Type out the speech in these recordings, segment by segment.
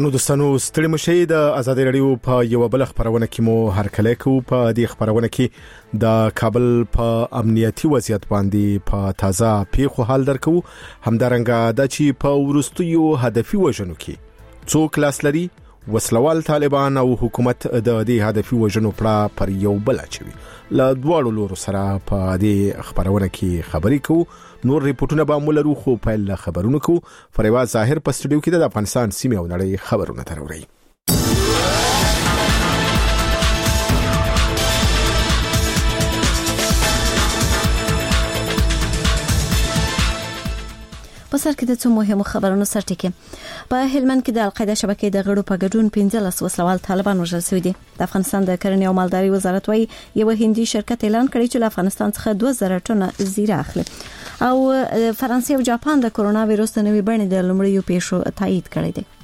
درنو دوستانو ستړي مشي د ازادي رادیو په یو بل خبرونه کې مو هر کله کو په دې خبرونه کې د کابل په امنیتي وضعیت باندې په تازه پیښو حال درکو همدارنګه د چی په ورستیو هدفي وژنو کې څوک لاس لري وسلوال طالبان او حکومت د دې هدفي وژنو پر یو بل اچوي له دواړو لورو سره په دې خبرونه کې خبري کو نور ریپورتونه به موږ لرو خو په ل خبرونو کو فریوا ظاهر په سټوډیو کې د افغانستان سیمه او نړۍ خبرونه تروري په سر کې د څو مهمو خبرونو سرټکی په هلمند کې د القاعده شبکې د غړو په ګډون 15 وسلوال طالبان وژل شوي دي. د افغانستان د کرنې او مالداري وزارت وايي یو هندي شرکت اعلان کړی چې له افغانستان څخه 2000 ټنه زیره اخلي او فرانسې او جاپان د کورونا وایروس د نوې بڼې د لومړیو پیښو تایید کړی دی.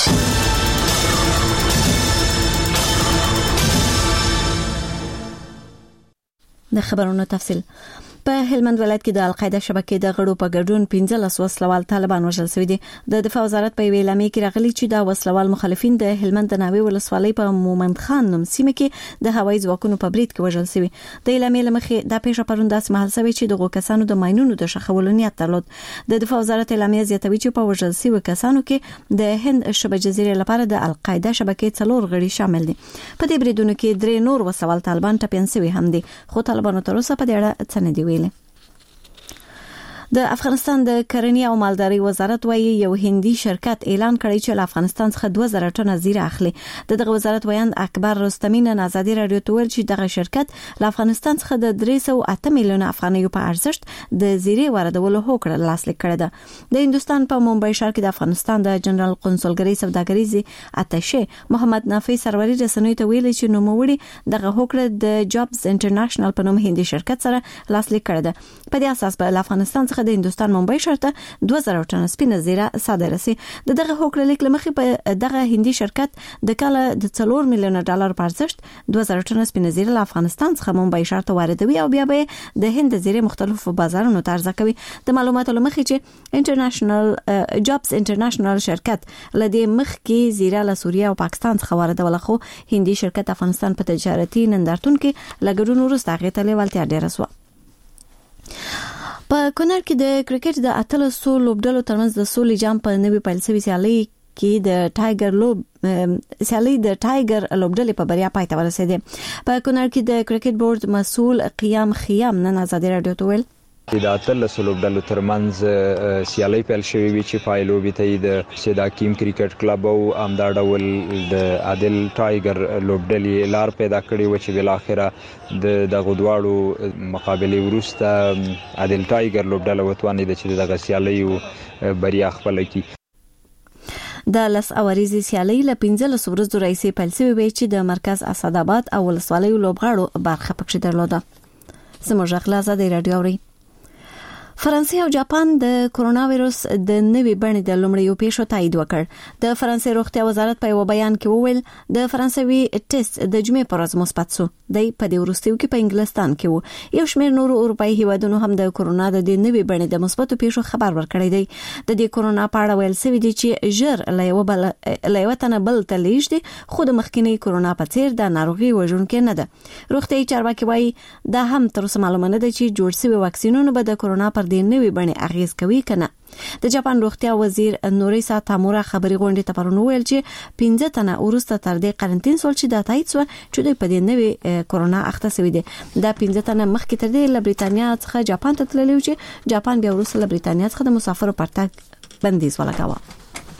د خبرونو تفصیل په هلمند ولایت کې د القاعده شبکې د غړو په ګډون 15 وسلوال طالبان وژل شوي دي. د دفاع وزارت په ویلامې کې راغلي چې د وسلوال مخالفین د هلمند د ناوې ولسوالۍ په مومند خان نوم سیمه کې د هوایي ځواکونو په برید کې وژل شوي. د ویلامې لمخې د پیښه پرونداس محل شوی چې دغه کسانو د ماينونو د شخولو نیت درلود. د دفاع وزارت ویلامې زیاتوي چې په وژل شوی کسانو کې د هند شبه جزیره لپاره د القاعده شبکې 4 غړي شامل دي. په دې بریدونو کې 3 نور وسلوال طالبان ټپيان شوي هم دي خو طالبانو تر اوسه په دې اړه څه نه دی ویلي. د افغانستان د کرنې او مالداري وزارت وايي یو هندي شرکت اعلان کړی چې له افغانستان څخه 2000 ټنه زیره اخلي. دغه وزارت ویاند اکبر رستمی نن آزادي رادیو ته ویل چې دغه شرکت له افغانستان څخه د 308 میلیون افغانیو په ارزښت د زیره واردولو هوکړه لاسلیک کړې ده. د هندستان په ممبئی ښار کې د افغانستان د جنرال قونسلګرۍ سوداګریزي اتشه محمد نافي سروري رسنیو ته ویل چې نوموړي دغه هوکړه د جابز انټرنیشنل په نوم هندي شرکت سره لاسلیک کړې ده. په دې اساس په افغانستان د هندستان ممبئی ښار ته 2000 ټنه سپینه زیره صادره سي. دغه هوکړه لیک لمخې په دغه هندي شرکت د کال د 4 میلیون ډالر په ارزښت 2000 ټنه سپینه زیره له افغانستان څخه ممبئی ښار ته واردوي او بیا به د هند زیره مختلفو بازارونو ته عرضه کوي. د معلوماتو لمخې چې انټرنیشنل جابز انټرنیشنل شرکت لدی مخ کې زیره له سوریه او پاکستان څخه واردول خو هندي شرکت افغانستان په تجارتي نندارتون کې لګړونو وروسته غیته لیوالتیا ډیره سو. په کونړ کې د کرکټ د 800 لوبډلو ترمنځ د سولې جام په نوي پیل شوی سیالي کې د ټایګر لوبډلې په بریا پای ته ورسېده. په کونړ کې د کرکټ بورډ مسؤل قیام خیام نن آزادي رادیو ته ویل د 800 لوبډلو ترمنځ سیالي پیل شوې وي چې پایلو به ته د سیداکیم کرکټ کلب او امدا ډول د عادل ټایګر لوبډلې لار پیدا کړې و چې بل اخره د دغه دواړو مقابله ورسته عادل ټایګر لوبډله وتوانید چې دغه سیالي بریا خپل کړي. د لس اوریزي سیالي له 15 ورځو راځي پیل شوی وي چې د مرکز اسداباد او ولسوالۍ لوبغاړو برخه پکې درلوده. سمو ژغلا زده رادیو اوري. فرانسې او جاپان د کورونا وایروس د نوې بڼې د لومړیو پیښو تایید وکړ. د فرانسې روغتیا وزارت په یو بیان کې وویل د فرانسوي ټیسټ د جمعې پر ورځ مثبت شو. د په دې وروستیو کې په انګلستان کې وو. یو شمېر نور اروپایي هیوادونو هم د کورونا د نوې بڼې د مثبتو پیښو خبر ورکړی دی. د دې کورونا په اړه ویل شوی دی چې ژر له یو تنه بل ته لیږدي خو د مخکینی کورونا په څیر د ناروغي وژونکې نه ده. روغتیايي چارواکي وايي دا هم تر اوسه معلومه نه ده چې جوړ شوی واکسینونه به د کورونا پر د نوې بڼې اغیز کوي کنه. د جاپان روغتیا وزیر نوریسا تامورا خبري غونډې ته پرون ویل چې 15 تنه ورسته تر دې قرنټین سول چې د تایید سو چې د پدې نوې کورونا اخته شوی دی. دا 15 تنه مخکې تر دې له بریتانیا څخه جاپان ته تللی و چې جاپان بیا ورسته له بریتانیا څخه د مسافرو پرتګ بندیز ولګاوه.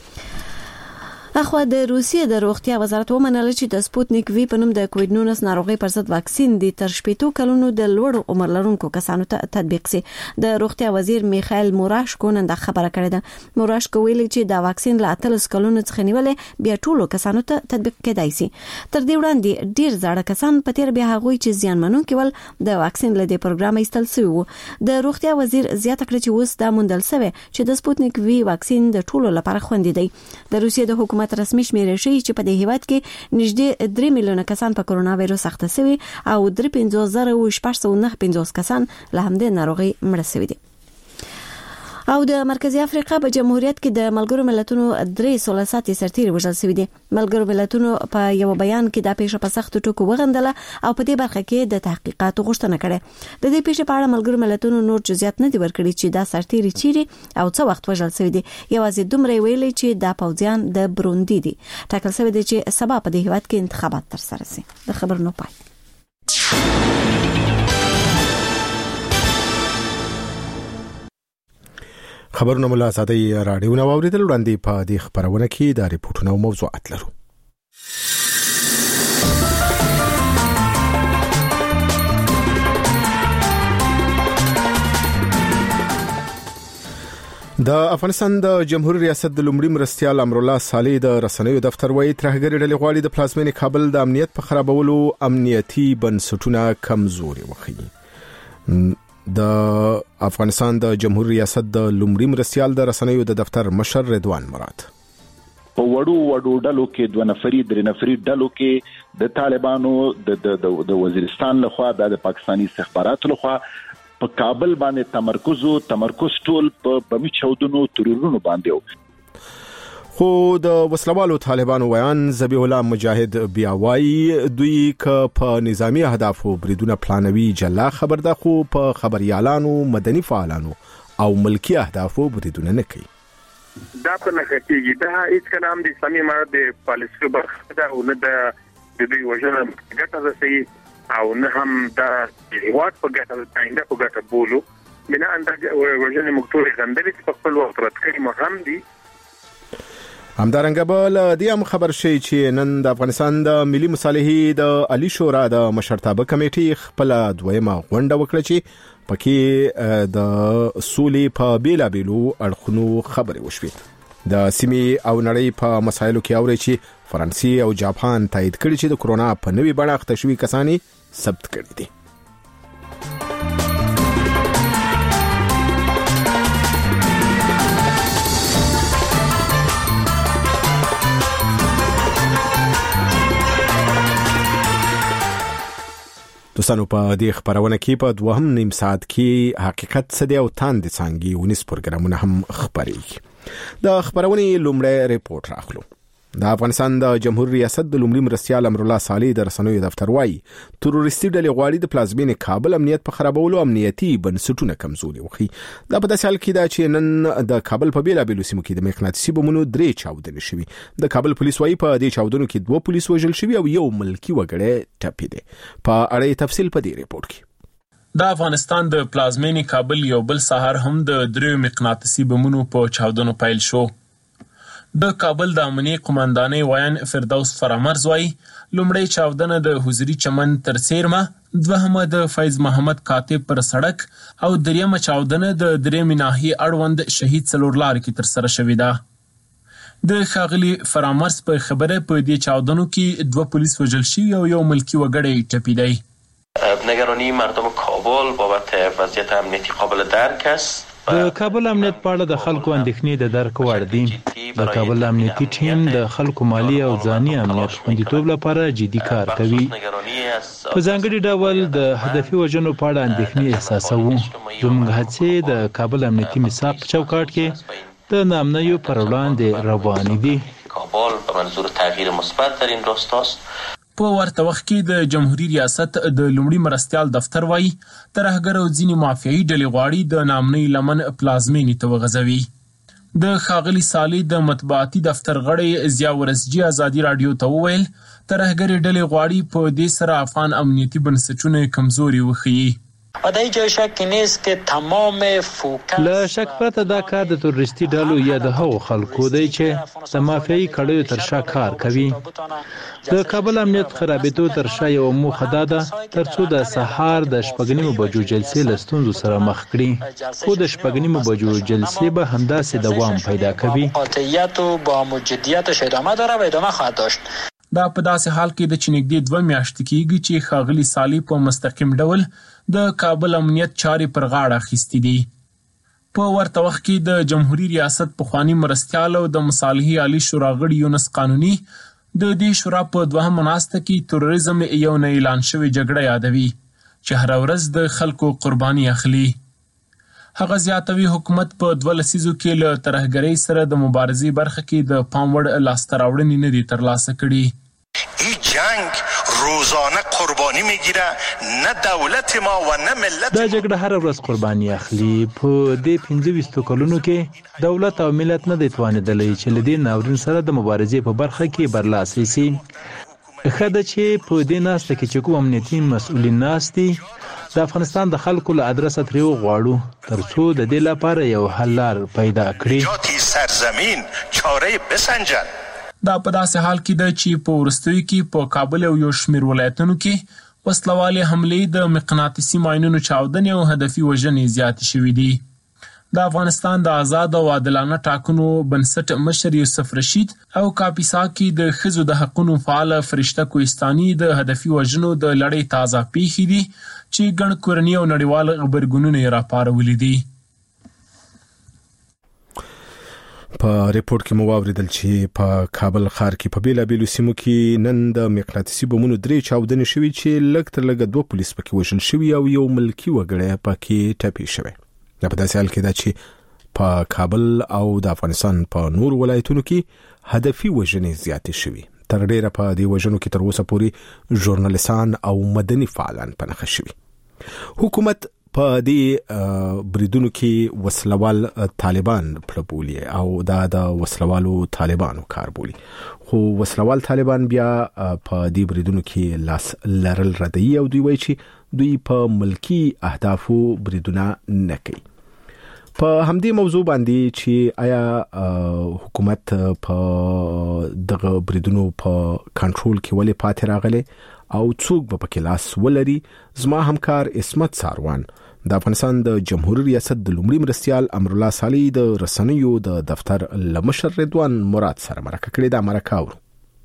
اخو د روسیې د روغتیا وزارت ومنل چې د سپوتنیک وی په نوم د کووډ 19 ناروغي پر ضد واکسین د تر 15 کلونو د لوړ عمر لرونکو کسانو ته تطبیق سي. د روغتیا وزیر میخائیل موراشکو نن د خبره کړې ده. موراشکو ویلي چې دا واکسین له 13 کلونو څخه نیولې بیا ټولو کسانو ته تطبیق کېدای شي. تر دې وړاندې ډیر زاړه کسان په تیر بیا هغوی چې زیانمنونکي ول د واکسین له دې پروګرام ایستل شوی وو. د روغتیا وزیر زیاته کړې چې اوس دا موندل شوی چې د سپوتنیک وی واکسین د ټولو لپاره خوندي دی. د روسیې د حکومت رسمي شمیرې شي چې په دې هیواد کې نږدې 3 میلیونه کسان په کورونا وایروس اخته شوي او 350,650 کسان له همدې ناروغي مړه شوي دي. او د مرکزی افریقا په جمهوریت کې د ملګرو ملتونو 3 ساتي سرتیري وژل شوی دي. ملګرو ملتونو په یو بیان کې دا پیښه په سخت ټکو وغندله او په دې برخه کې د تحقیقاتو غوښتنه کړې. د دې پیښې په اړه ملګرو ملتونو نور جزئیات نه دي ورکړي چې دا سرتیري چیرې او څه وخت وژل شوی دي. یوازې دومره ویلي چې دا پوځیان د بروندي دي. ټاکل شوی دی چې سبا په دې هیواد کې انتخابات ترسره شي. د خبرونو پای. خبرونه مله آزادۍ رادیو نو اوریدل وړاندې په دې خبرونه کې د ریپورتونو موضوعات لرو. د افغانستان د جمهوریت ریاست د لومړي مرستیال امرالله صالح د رسنیو دفتر وایي ترهګری ډلې غواړي د پلازمینې کابل د امنیت په خرابولو امنیتي بنسټونه کمزوري وکړي. د افغانستان د جمهوریت ریاست د لومړي مرستیال د رسنیو د دفتر مشر رضوان مراد په وړو ډلو کې 2 نفري 3 نفري ډلو کې د طالبانو د وزیرستان لخوا د پاکستاني استخباراتو لخوا په کابل باندې تمرکز ټول په بمی چودونو ترورونو باندې. خو د وسلوالو طالبانو ویان ذبیح الله مجاهد بیا وایي دوی که په نظامی اهدافو بریدونه پلانوي جلا خبر ده، خو په خبريالانو مدني فعالانو او ملکی اهدافو بریدونه نه کوي. دا په نخښتېږي دا هیڅ کلام د اسلامي امارت د پالیسي برخه ده او نه د دوی وژنه ګټه رسوي او نه هم د هیواد په ګټه د آینده په ګټه بولو. بنا اندازه وژنه مکتوبه غندلې په خپل وخت راتکړي مهم دي. همدارنګه بل د ام خبر شي چې نن د افغانستان د ملي مصالحې د علي شورا د مشرتابه کمیټې خپل دویمه غونډه وکړه چې پکې د سولې په بیلابیلو اړخونو خبرې وشوې. د سیمې او نړۍ په مسایلو کې اوري چې فرانسې او جاپان تایید کړي چې د کرونا په نوي بڼه اخته شوي کسانی ثبت کړي دي. دوستانو په دې خبرونه کې په 2.5 ساعت کې حقیقت څه دی او تاند څنګه ونیس پروګرامونه هم خبري. د خبرونه لومړی ریپورت راخلو. د افغانستان د جمهوریت ریاست د لومړي مرستیال امرالله صالح د رسنیو دفتر وایي تروریستي ډلې غواړي د پلازمینې کابل امنیت په خرابولو امنیتي بنسټونه کمزوري وکړي. دا په داسې حال کې دا چې نن د کابل په بیلابیلو سیمو کې د مقناطیسي بمونو 3 چاودنې شوي. د کابل پولیس وایي په دې چاودنو کې 2 پولیس وژل شوي او یو ملکی وګړی ټپي دی. په اړه تفصیل په دې ریپورت کې. د افغانستان د پلازمینې کابل یو بل سحر هم د 3 مقناطیسي بمونو په چاودنو پیل شو. د کابل د امنیه قومندانۍ ویان فردوس فرامرز وایي لومړی چاودنه د حضوري چمن تر سیرمه، دوهمه د فیض محمد کاتب پر سړک او دریمه چاودنه د درېمې ناحیې اړوند شهید څلورلارې کې تر سره شوې ده. د ښاغلي فرامرز په خبره په دې چاودنو کې 2 پولیس وژل شوي او یو ملکی وګړی ټپي دی. نگرانی مردم کابل بابت وضعیت امنیتی قابل درک است. د کابل امنیت په اړه د خلکو اندېښنې د درک وړ دي. د کابل امنیتي ټیم د خلکو مالی او ځاني امنیت خوندیتوب لپاره جدي کار کوي. په ځانګړي ډول د هدفي وژنو په اړه اندېښنې احساسوو. زموږ هڅې د کابل امنیتي میثاق په چوکاټ کې د نامنیو پر وړاندې روانې دي. کابل په منظور تغییر مثبت در این راستاست. په ورته وخت کې د جمهوریت ریاست د لومړي مرستیال دفتر وایي ترهګر او ځینې مافیایي ډلې غواړي د نامنۍ لمن پلازمینې ته وغځوي. د ښاغلي صالح د مطبوعاتي دفتر غړی ضیا ورسجي ازادي رادیو ته وویل ترهګرې ډلې غواړي په دې سره افغان امنیتي بنسټونه کمزوري وښيي. له شک پرته دا کار د تروریستي ډلو یا د هغو خلکو دی چې د مافیایي کړیو تر شا کار کوي. د کابل امنیت خرابېدو تر شا یو موخه دا ده ترڅو د سهار د 6:30 بجو جلسې له ستونزو سره مخ کړي، خو د 6:30 بجو جلسې به همداسې دوام پیدا کوي. دا په داسې حال کې د چنګدې 2 میاشتې کېږي چې ښاغلي صالح په مستقیم ډول د کابل امنیت چارې پر غاړه اخیستې دي. په ورته وخت کې د جمهوریت ریاست پخوانی مرستیال او د مصالحې عالی شورا غړي یونس قانوني د دې شورا په 2مه ناسته کې تروریزم یو نه اعلان شوی جګړه یادوي چې هر ورځ د خلکو قرباني اخلي. هغه زیاتوي حکومت په 2 لسیزو کې له ترهګرۍ سره د مبارزې برخه کې د پام وړ لاسته راوړنې نه دي ترلاسه کړي. این جنگ روزانه قربانی میگیره، نه دولت ما و نه ملت. دا جګړه هر ورځ قرباني اخلي. په دې 15 کلونو کې دولت او ملت نه دی توانیدلی چې له دې ناورین سره د مبارزې په برخه کې برلاسي شي. خدای چې په دې ناسته کې چې کوم امنیتي مسؤلین ناستي د افغانستان د خلکو له ادرسه ترې وغواړو ترڅو د دې لپاره یو حل لار پیدا کړي. جاتی سرزمین چاره بسنجن. دا په داسې حال کې ده چې په وروستیو کې په کابل او یو شمېر ولایتونو کې وسلوالې حملې د مقناطیسي ماینونو چاودنې او هدفي وژنې زیاتې شوي دي. د افغانستان د آزاد او عادلانه ټاکنو بنسټ مشر یوسف رشید او کاپیسا کې د ښځو د حقونو فعال فرشته کوهستاني د هدفي وژنو د لړۍ تازه پیښې دي چې ګڼ کورني او نړیوال غبرګونونه یې راپارولي دي. په ریپورت کې مو واوریدل چې په کابل ښار کې په بیلابیلو سیمو کې نن د مقناطیسي بمونو 3 چاودنې شوې چې لږ تر لږه 2 پولیس پکې وژل شوي او یو ملکی وګړی پکې ټپي شوی. دا په داسې حال کې ده چې په کابل او د افغانستان په نور ولایتونو کې هدفي وژنې زیاتې شوي. تر ډیره په دې وژنو کې تر اوسه پورې ژورنالیستان او مدني فعالان پنهخ شوي. حکومت په دې بریدونو کې وسلوال طالبان پړبولي او دا د وسلوالو طالبانو کار بولي، خو وسلوال طالبان بیا په دې بریدونو کې لاس لرل ردی او دوی وایي چې دوی په ملکی اهدافو بریدونه نه کوي. په همدې موضوع باندې چې آیا حکومت په دغه بریدونو په کنټرول کې ولې پاتې راغلی او څوک به پکې لاس ولري، زما همکار اسمت ساروان د افغانستان د جمهوریت ریاست د لومړي مرستیال امر الله صالح د رسنیو د دفتر لمشر رضوان مراد سره مرکه کړې. دا مرکه ورو.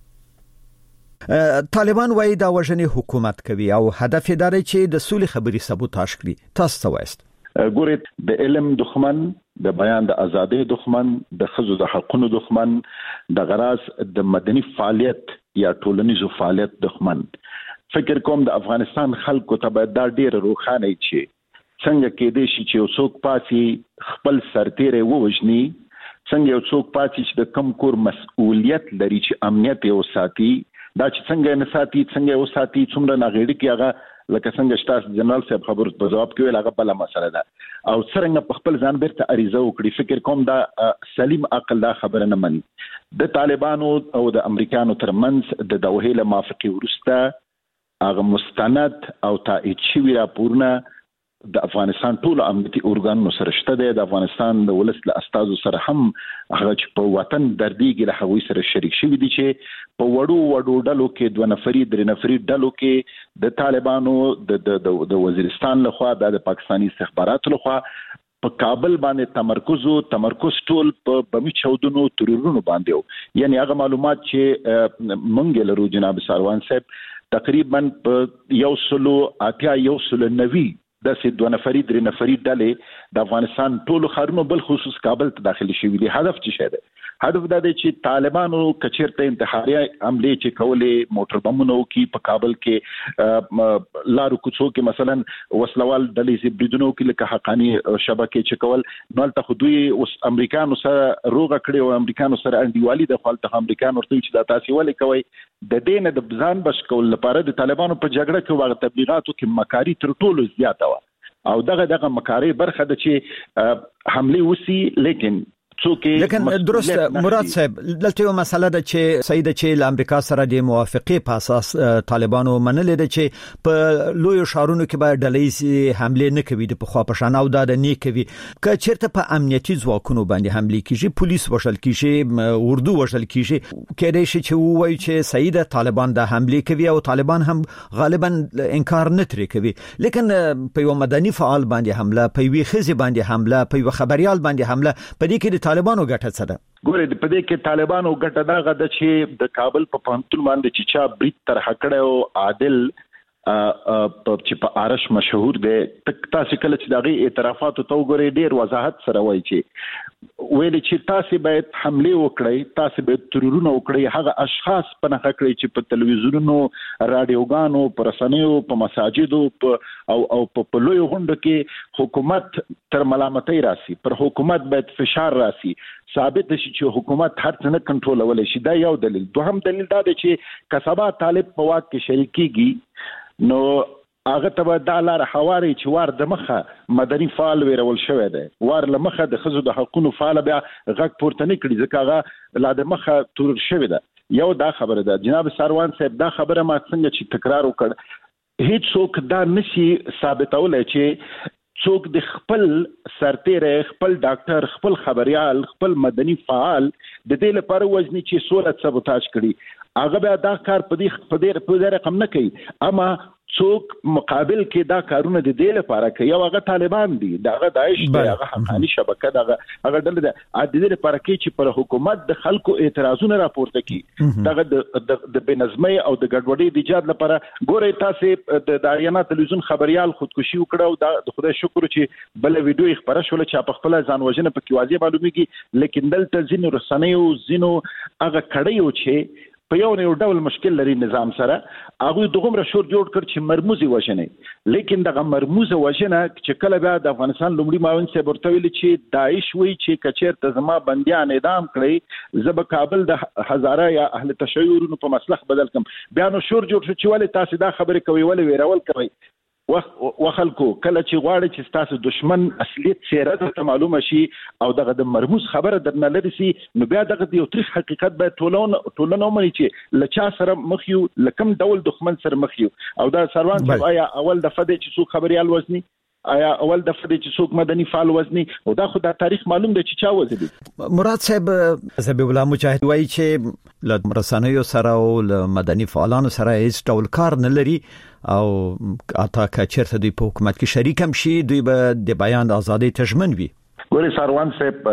طالبان وايي دا وژنې حکومت کوي او هدف یې دا دی چې د سولې خبري سبوتاژ کړي. تاسو څه وایست؟ ګورئ، د علم دښمن، د بیان د ازادۍ دښمن، د ښځو د حقونو دښمن، د غراس د مدني فعالیت یا ټولنیزو فعالیت دښمن. فکر کوم د افغانستان خلکو ته باید دا ډیر روښانه وي چې څنګه کېدې شي چې یو څوک پاتې خپل سرتیری ووژني، څنګه یو څوک پاتې چې د کم کور مسؤلیت لري چې امنیت یې وساتي، دا چې څنګه نه ساتي، څنګه یې وساتي، څومره ناغېړي کې هغه لکه څنګه شتاس جنرال صاحب خبرو په جواب کې ویل هغه بل مسله ده او څنګه په خپل ځان بیرته عریضه وکړي. فکر کوم دا سلیم عقل دا خبره نه مني. د طالبانو او د امریکانو ترمنځ د دوحې له موافقې وروسته هغه مستند او تایید شوي راپورونه د افغانستان ټول امنیتي اورګانونو سره شته دی. د افغانستان د ولس له استازو سره هم هغه چې په وطن دردیږي له هغوی سره شریک شوي دي چې په وړو ډلو کې 2 نفري 3 نفري ډلو کې د طالبانو د وزیرستان لخوا د پاکستاني استخباراتو لخوا په کابل باندې تمرکز ټول په بمي چاودنو ترورونو باندې، یعنی هغه معلومات چې مونږ لرو جناب ساروان صاحب تقریبا په 190 د 2 نفري 3 نفري ډلې د افغانستان ټول خارونو بل خصوص کابل ته داخلي شوي دي. هدف څه شی دی؟ هدف دا دی چې طالبانو کچیرته انتحاري حمله چې کولې موټر بمونو کې په کابل کې لارو کوڅو کې مثلا وسلوال ډلې چې بریدونو کې لکه حقانی شبکې چې کول، نو ته خو دوی اوس امریکانو سره روغه کړي او امریکانو سره انډیوالي د خپل امریکانو ورته چې دا تاسو ولې کوي د دینه د ځان بچ کول لپاره د طالبانو په جګړه کې واغ تبلیغاتو کې مکاری تر ټولو زیاته و او دغه مکاری برخه د چې حمله وسی لیکن درست مراد صاحب دلته یو مسله ده چې سید چې له امریکا سره د موافقې په اساس طالبانو منلې ده چې په لوی شهرونو کې به ډلې حمله نه کوي د خوا په شان او د نه کوي که چیرته په امنیتي ځواکونو باندې حمله کیږي، پولیس وشل کیږي، اردو وشل کیږي، کېدای شي چې وایي چې سید طالبان د حمله کوي او طالبان هم غالبا انکار نه ترې کوي، لیکن په یو مدني فعال باندې حمله، په یو خزي باندې حمله، په یو خبريال باندې حمله، په دې کې طالبانو ګټه څه ده؟ ګوره په دې کې طالبانو ګټه دا غده چې د کابل په پانتون باندې چې چا بریټ تر هکړه او عادل چې په آرش مشهور دی تاسو کله چې دغه اعترافات او توګوري ډیر وضاحت سره وایي چې ویل چې تاسو باید حمله وکړئ تاسو باید ترورونه وکړئ هغه اشخاص په نخښه کړئ چې په تلویزیونونو رادیوګانو پر رسنیو په مساجدو او په لوی غونډو کې حکومت تر ملامتۍ راسي پر حکومت باید فشار راسي ثابت شي چې حکومت هر څه نه کنټرولول شي دا یو دلیل دوهم دلیل دا دی چې کسبا طالب په واک کې شریکيږي نو هغه ته د لار حواري چې وار د مخه مدني فعال ویرول شوی دی وار لمخه د خزو د حقوقو فعال بیا غږ پورته نه کړي ځکه هغه لا د مخه تور شوی دی یو دا خبره ده جناب سروان صاحب دا خبره ما څنګه چې تکرار وکړ هیڅ څوک دا نشي ثابتولای چې څوک د خپل سرتیره خپل ډاکټر خپل خبريال خپل مدني فعال د دې لپاره وزني چې صورت سبوتاج کړي هغه بیا دا کار په دې رقم نه کوي اما څوک مقابل کې دا کارونه د دې لپاره کوي یو هغه طالبان دي دغه داعش دی هغه حقاني شبکه دغه ډله ده د دې لپاره کې چې پر حکومت د خلکو اعتراضونه راپورته کړي دغه د بنظمۍ او د ګډوډۍ د ایجاد لپاره ګورئ تاسو د داریانا تلویزیون خبريال خودکشي وکړه او د خدای شکر چې بل ویډیو خبره شول چې په خپل ځان وژنه په کې واضح معلومیږي لیکن دلته ځینو رسنیو ځینو هغه کړیو چې په یو ډول مشکل لري نظام سره هغه دغه شور جوړ کړ چې مرموزي وژنه لیکن دغه مرموزه وژنه چې کله بیا د افغانستان لومړي معاون صاحب ورته ویل چې داعش وی چې کچیر ته زما بنديان اعدام کړي زب کابل د هزاره یا اهل تشیعونو په مسلخ بدل کم بیا نو شور جوړ شو چې ولې تاسو دا خبره کوي ولې ویرول کوي وخلکو کله چې غواړي چې تاسو دشمن اصلیت سیرت ته معلومه شي او دغه د مرموز خبره درنه لري سي نو بیا دغه یو تاریخ حقیقت به ټولنه ومني چې لچا سره مخيو لکم ډول دښمن سره مخيو او دا سروان چې آیا اول دفعه چې څوک خبريال وزني آیا اول دفعه چې څوک مدني فعال وزني او دا خو دا تاریخ معلوم دی چې چا وزدي مراد صاحب زبیب الله مجاهد وایي چې ل رسنیو سره او ل مدني فعالانو سره هیڅ ډول کار نه لري او اته که چیرته دوی په حکومت کې شریک هم شي دوی به د بیان ازادي تضمین وي ګوري سروان صاحب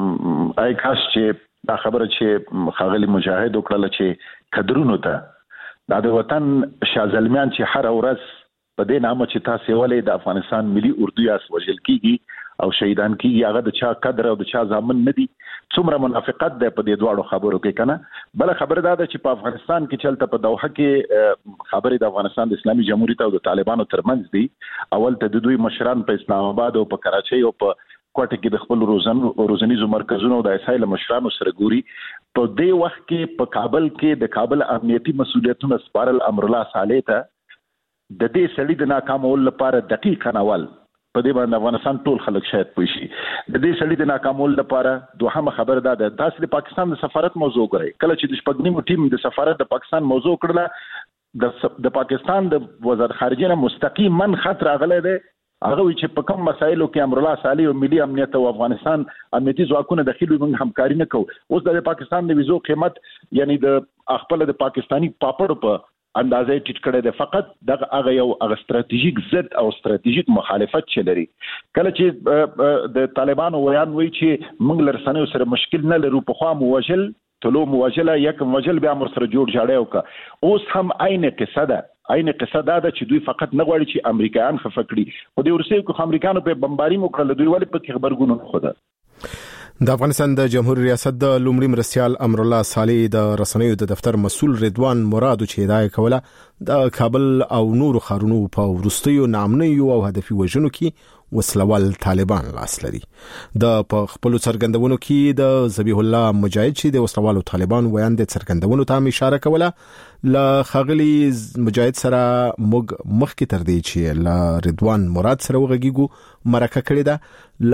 آی کاش چې دا خبره چې خاغلی مجاهد وکړه چې قدرونو ته د وطن شازلمیان چې هر ورځ په دې نامه چې تاسو ولې د افغانستان ملي اردو یاس وجل کیږي او شهیدان کیږي هغه د چا قدر او د چا ځامن نه دي څومره منافقت ده په دې دواړو خبرو کې کنه بل خبره ده چې په افغانستان کې چلته په دوحه کې خبرې د افغانستان د اسلامي جمهوریت او د طالبانو ترمنځ دي اول ته د دوی مشران په اسلام آباد او په کراچۍ او په کوټه کې د خپل روزنیزو مرکزونو د اسایل مشرانو سره ګوري په دې وخت کې په کابل کې د کابل امنیتي مسولیتونو سپارل امر الله صالح ته د دې سړي د ناکامولو لپاره دقیق ناول په دې باندې افغانستان ټول خلک شاید پوه شي د دې سړي د ناکامولو لپاره دوهمه خبر ده تاسو د پاکستان د سفارت موضوع کړئ کله چې د شپږنیمو ټیم د سفارت د پاکستان موضوع کړله د پاکستان د وزیر خارجه نه مستقیما خط راغلی دی هغه چې په کوم مسایلو کې امر الله صالح او ملي امنیت او افغانستان امنیتي ځواکونه داخلي موږ همکاري نه کوو اوس د پاکستان د ویزو قیمت یعنی د خپل د پاکستانی پاپړ په اندازې ټیټ کړی دی فقط دغه هغه یو استراتیژیک ضد او استراتیژیک مخالفت چلري کله چې د طالبانو ویان وی چې موږ لرسنیو سره مشکل نه لرو په خوا موجل تلو موجله یک موجل بیا مر سره جوړ جاړی وکړه اوس هم عین قصه ده چې دوی فقط نه غواړي چې امریکایان خفکړي خو د روسیې کو امریکانو په بمباری موکړه دوی ولې په خبرګونو خوده د افغانستان د جمهوریت ریاست د لومړي مرستيال امر الله صالح د رسنیو د دفتر مسول رضوان مراد چې هدايه کوله د کابل او نور خارونو په ورستیو نامنیو او هدفي وژنو کې وسلوال طالبان لاس لري د خپل څرګندونو کې د ذبیح الله مجاهد چې د وسلوال طالبان ویان د څرګندونو ته اشاره کوله ل خغلی مجاهد سره مخکې تر دې چې ل رضوان مراد سره وغږیږو مرکه کړې ده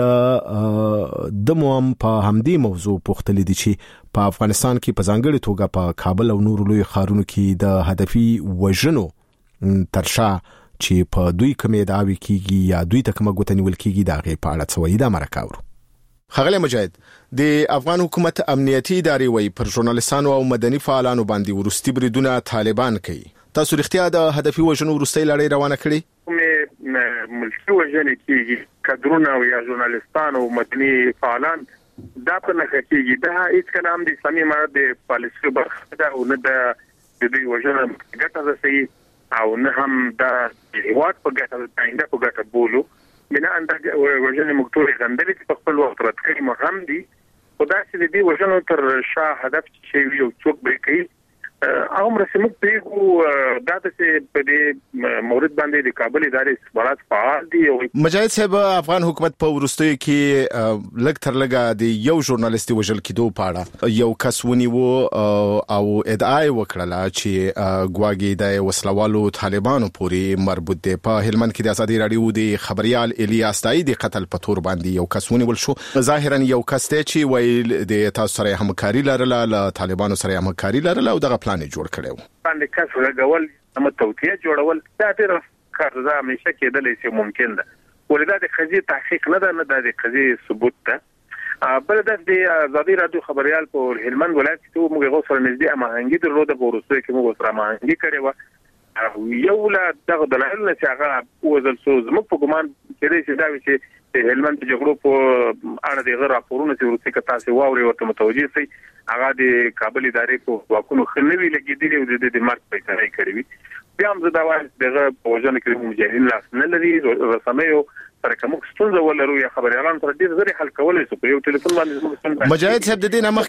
ل دموم په همدې موضوع پوښتلې دي چې په افغانستان کې په ځانګړي توګه په کابل او نور لوی ښارونو کې د هدفي وژنو ترشا چې په دوی کومې دعوی کیږي یا دوی ته کومه غوتنیول کیږي دا غي په اړه څوې دا مرکه ورو خغلی مجاهد د افغان حکومت امنیتي ادارې وی پر ژورنالستانو او مدني فعالانو باندې ورستي بریدونه طالبان کوي تاسو رښتیا د هدفي وژنو ورستي لړۍ روانه کړې ملکی وژنې کیږي کډرونه او یا ژورنالستانو او مدني فعالان دا په نخښه کیږي دا هیڅ کلام د اسلامي امارت د پالیسي برخه ده او نه د دوی وژنه ګټه ده او نه هم د هیواد په ګټه آینده په ګټه بولو بنا اندازه وژنې مکتوب غندلې چې په خپل وخت راتکړي مهم دي خدای چې دې وژنو تر شاه هدف چې یو څوک به کوي عمر سمک پیغو دا چې په دې مورد باندې د کابل ادارې استخبارات فعال دي. مجاهد صاحب افغان حکومت په ورستیو کې لګ تر لګه د یو ژورنالیست وژل کېدو پاړه یو کس ونیو او ادعا وکړه چې ګواګي د وسلوالو طالبانو پورې مربوط دي. په هلمند کې د ازادي رادیو د خبريال الیاس دای د قتل په تور باندې یو کس ونیول شو. ظاهرا یو کس ته چې ویل د تاسو سره همکاري لرله له طالبانو سره همکاري لرله او دغه پلان جوړ کړو. باندې کس ورغول هم توطئه جوړول دا ډېر کار ده همیشه کېدلی چې ممکن ده ولدا د قضیه تحقیق نه ده د قضیه ثبوت ده بل د ازادي رادیو خبريال په هلمند ولایت کې موږ غوښتل نږدې امهنګي درلوده په ورسته کې موږ سره امهنګي کړې و یو لا دغه دلایل نه چې هغه وزل سو زموږ په ګمان کې چې دا چې د هلمند د جګړو په اړه د غیر راپورونو چې ورته کې تاسو واوري ورته متوجي سي هغه د کابل ادارې په واکونو خنوي لګیدلي او د مرګ په اړه کړی بیا هم زدا وایي دغه پوجن کې مجاهدین لاس نه لري رسميو سره کوم ستونزه ولرو یا خبريالان تر دې زری حل کولای شو په یو ټلیفون باندې مجاهد صاحب د دې نمخ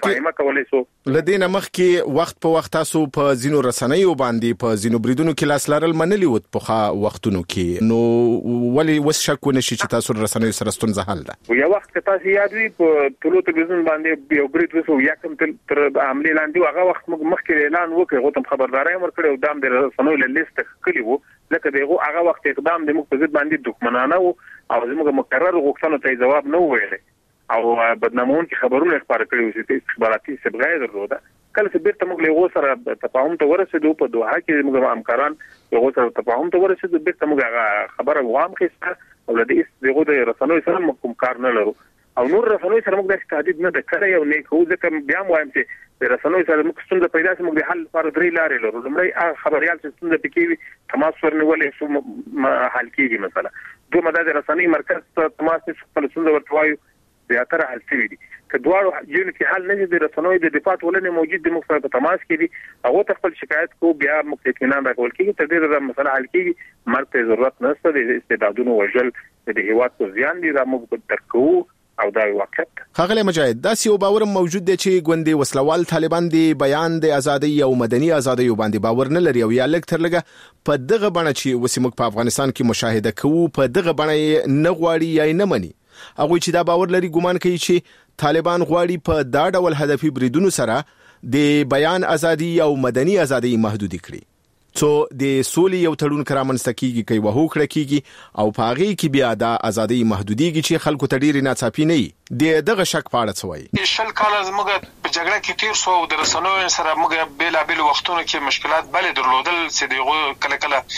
کې لدین نمخ کې وخت په وخت تاسو په زینو رسنیو باندې په زینو بریدونو کې لاس لرل منلی وت په وختونو کې نو ولی وس شک ونشي چې تاسو رسنیو سره ستونزه حل ده یو وخت تاسو یاد وي په ټولو تلویزیون باندې یو برید وسو یا کوم تر عملی لاندې هغه وخت مخکې اعلان وکړ غوتم خبرداري ورکړ او دام د رسنیو لیست کلی وو لکه دغه هغه وخت اقدام د مقصد باندې دښمنانه او زموږ مقرر غوښتنو ته جواب نه ویل او بدنامون کې خبرونه خبر کړي چې استخباراتي سبغه درلوده کله چې بیرته موږ له غوسره تفاهم ته ورسېدو په دوحه کې موږ همکاران له غوسره تفاهم ته ورسېدو بیرته موږ خبره وام کړه او لدې دغه د رسنوي سره کوم کار نه لرو او نور رسنوي سره موږ د تهدید نه د کړی او نه کوو ځکه بیا وایم چې د رسنوي سره موږ څنګه پیدا چې موږ د حل لپاره درې لارې لرو لمړی خبريال چې څنګه پکې تماس ورنولې شو حل کیږي مثلا دوه مدد رسنوي مرکز ته تماس خپل څنګه ورتوایو بیا تر حل شي دي کډوالو یو کې حل نه دي رسنوي د دفاع ولنه موجود د مختلف تماس کې دي هغه خپل شکایت کو بیا مختلفینان راکول کیږي تر دې د مسله حل کیږي مرته ضرورت نشته د استعدادونو وجل د هیواد په ځان دي را موږ ترکو او دا وخت خغله مجاهد داسې یو باور موجود دی چې ګوندې وسلوال طالبان دی بیان د ازادي او مدني ازادي باندې باور نه لري او یا لک تر لګه په دغه بڼه چې وسیمک په افغانستان کې مشاهده کوو په دغه بڼه نه غواړي یا نه مني هغه چې دا باور لري ګومان کوي چې طالبان غواړي په دا ډول هدفي بریدونو سره د بیان ازادي او مدني ازادي محدود کړي څو د سولې یو تړون کرامنځته کیږي کوي وهو کړه کیږي او پاغي کې بیا د ازادي محدوديږي چې خلکو ته ډیره ناڅاپي نه دی دغه شک پاړه څوي شل کال زموږ په جګړه کې تیر سو د رسنوي سره موږ بیل وختونو کې مشکلات بل درلودل چې دغه کله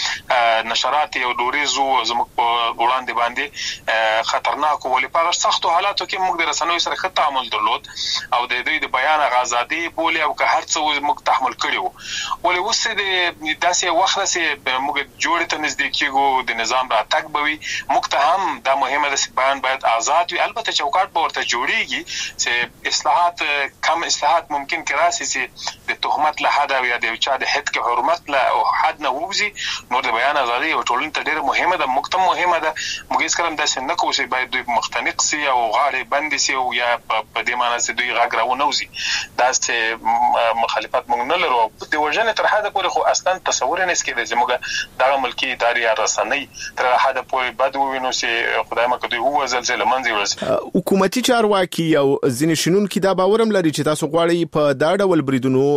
کله نشرات یو دوریزو زموږ په وړاندې باندې خطرناک ولې په سختو حالاتو کې موږ د رسنوي سره ښه تعامل درلود او د دوی د بیان ازادي بوله او که هر څه موږ تحمل کړیو ولې وسه د داسې وخت چې موږ جوړ ته نږدې کېږو د نظام را تک بوي موږ ته هم دا مهمه ده چې بیان باید آزاد وي البته چوکاټ ورته جوړیږي چې اصلاحات کم اصلاحات ممکن کراسي چې د تهمت له حد یا د چا د حد کې حرمت له او حد نه ووزي نو د بیان ازادي او ټولنه ته ډیره مهمه ده مکتم مهمه ده موږ هیڅ کلم داسې نه کوو چې باید دوی مختنق سي او غاړي بند سي او یا په دې معنی چې دوی غاګ راو نوزي دا چې مخالفت موږ نه لرو د وژنې تر حد پورې خو اصلا تصور نه سکیږي چې موږ دا ملکی ادارې رسنۍ تر حد پورې بد ووینو چې خدای مکه دوی هو زلزلې منځي ورس حکومتي چارواکي او ځینې شنونکو دا باورم لري چې تاسو غواړئ په دا ډول بریدونو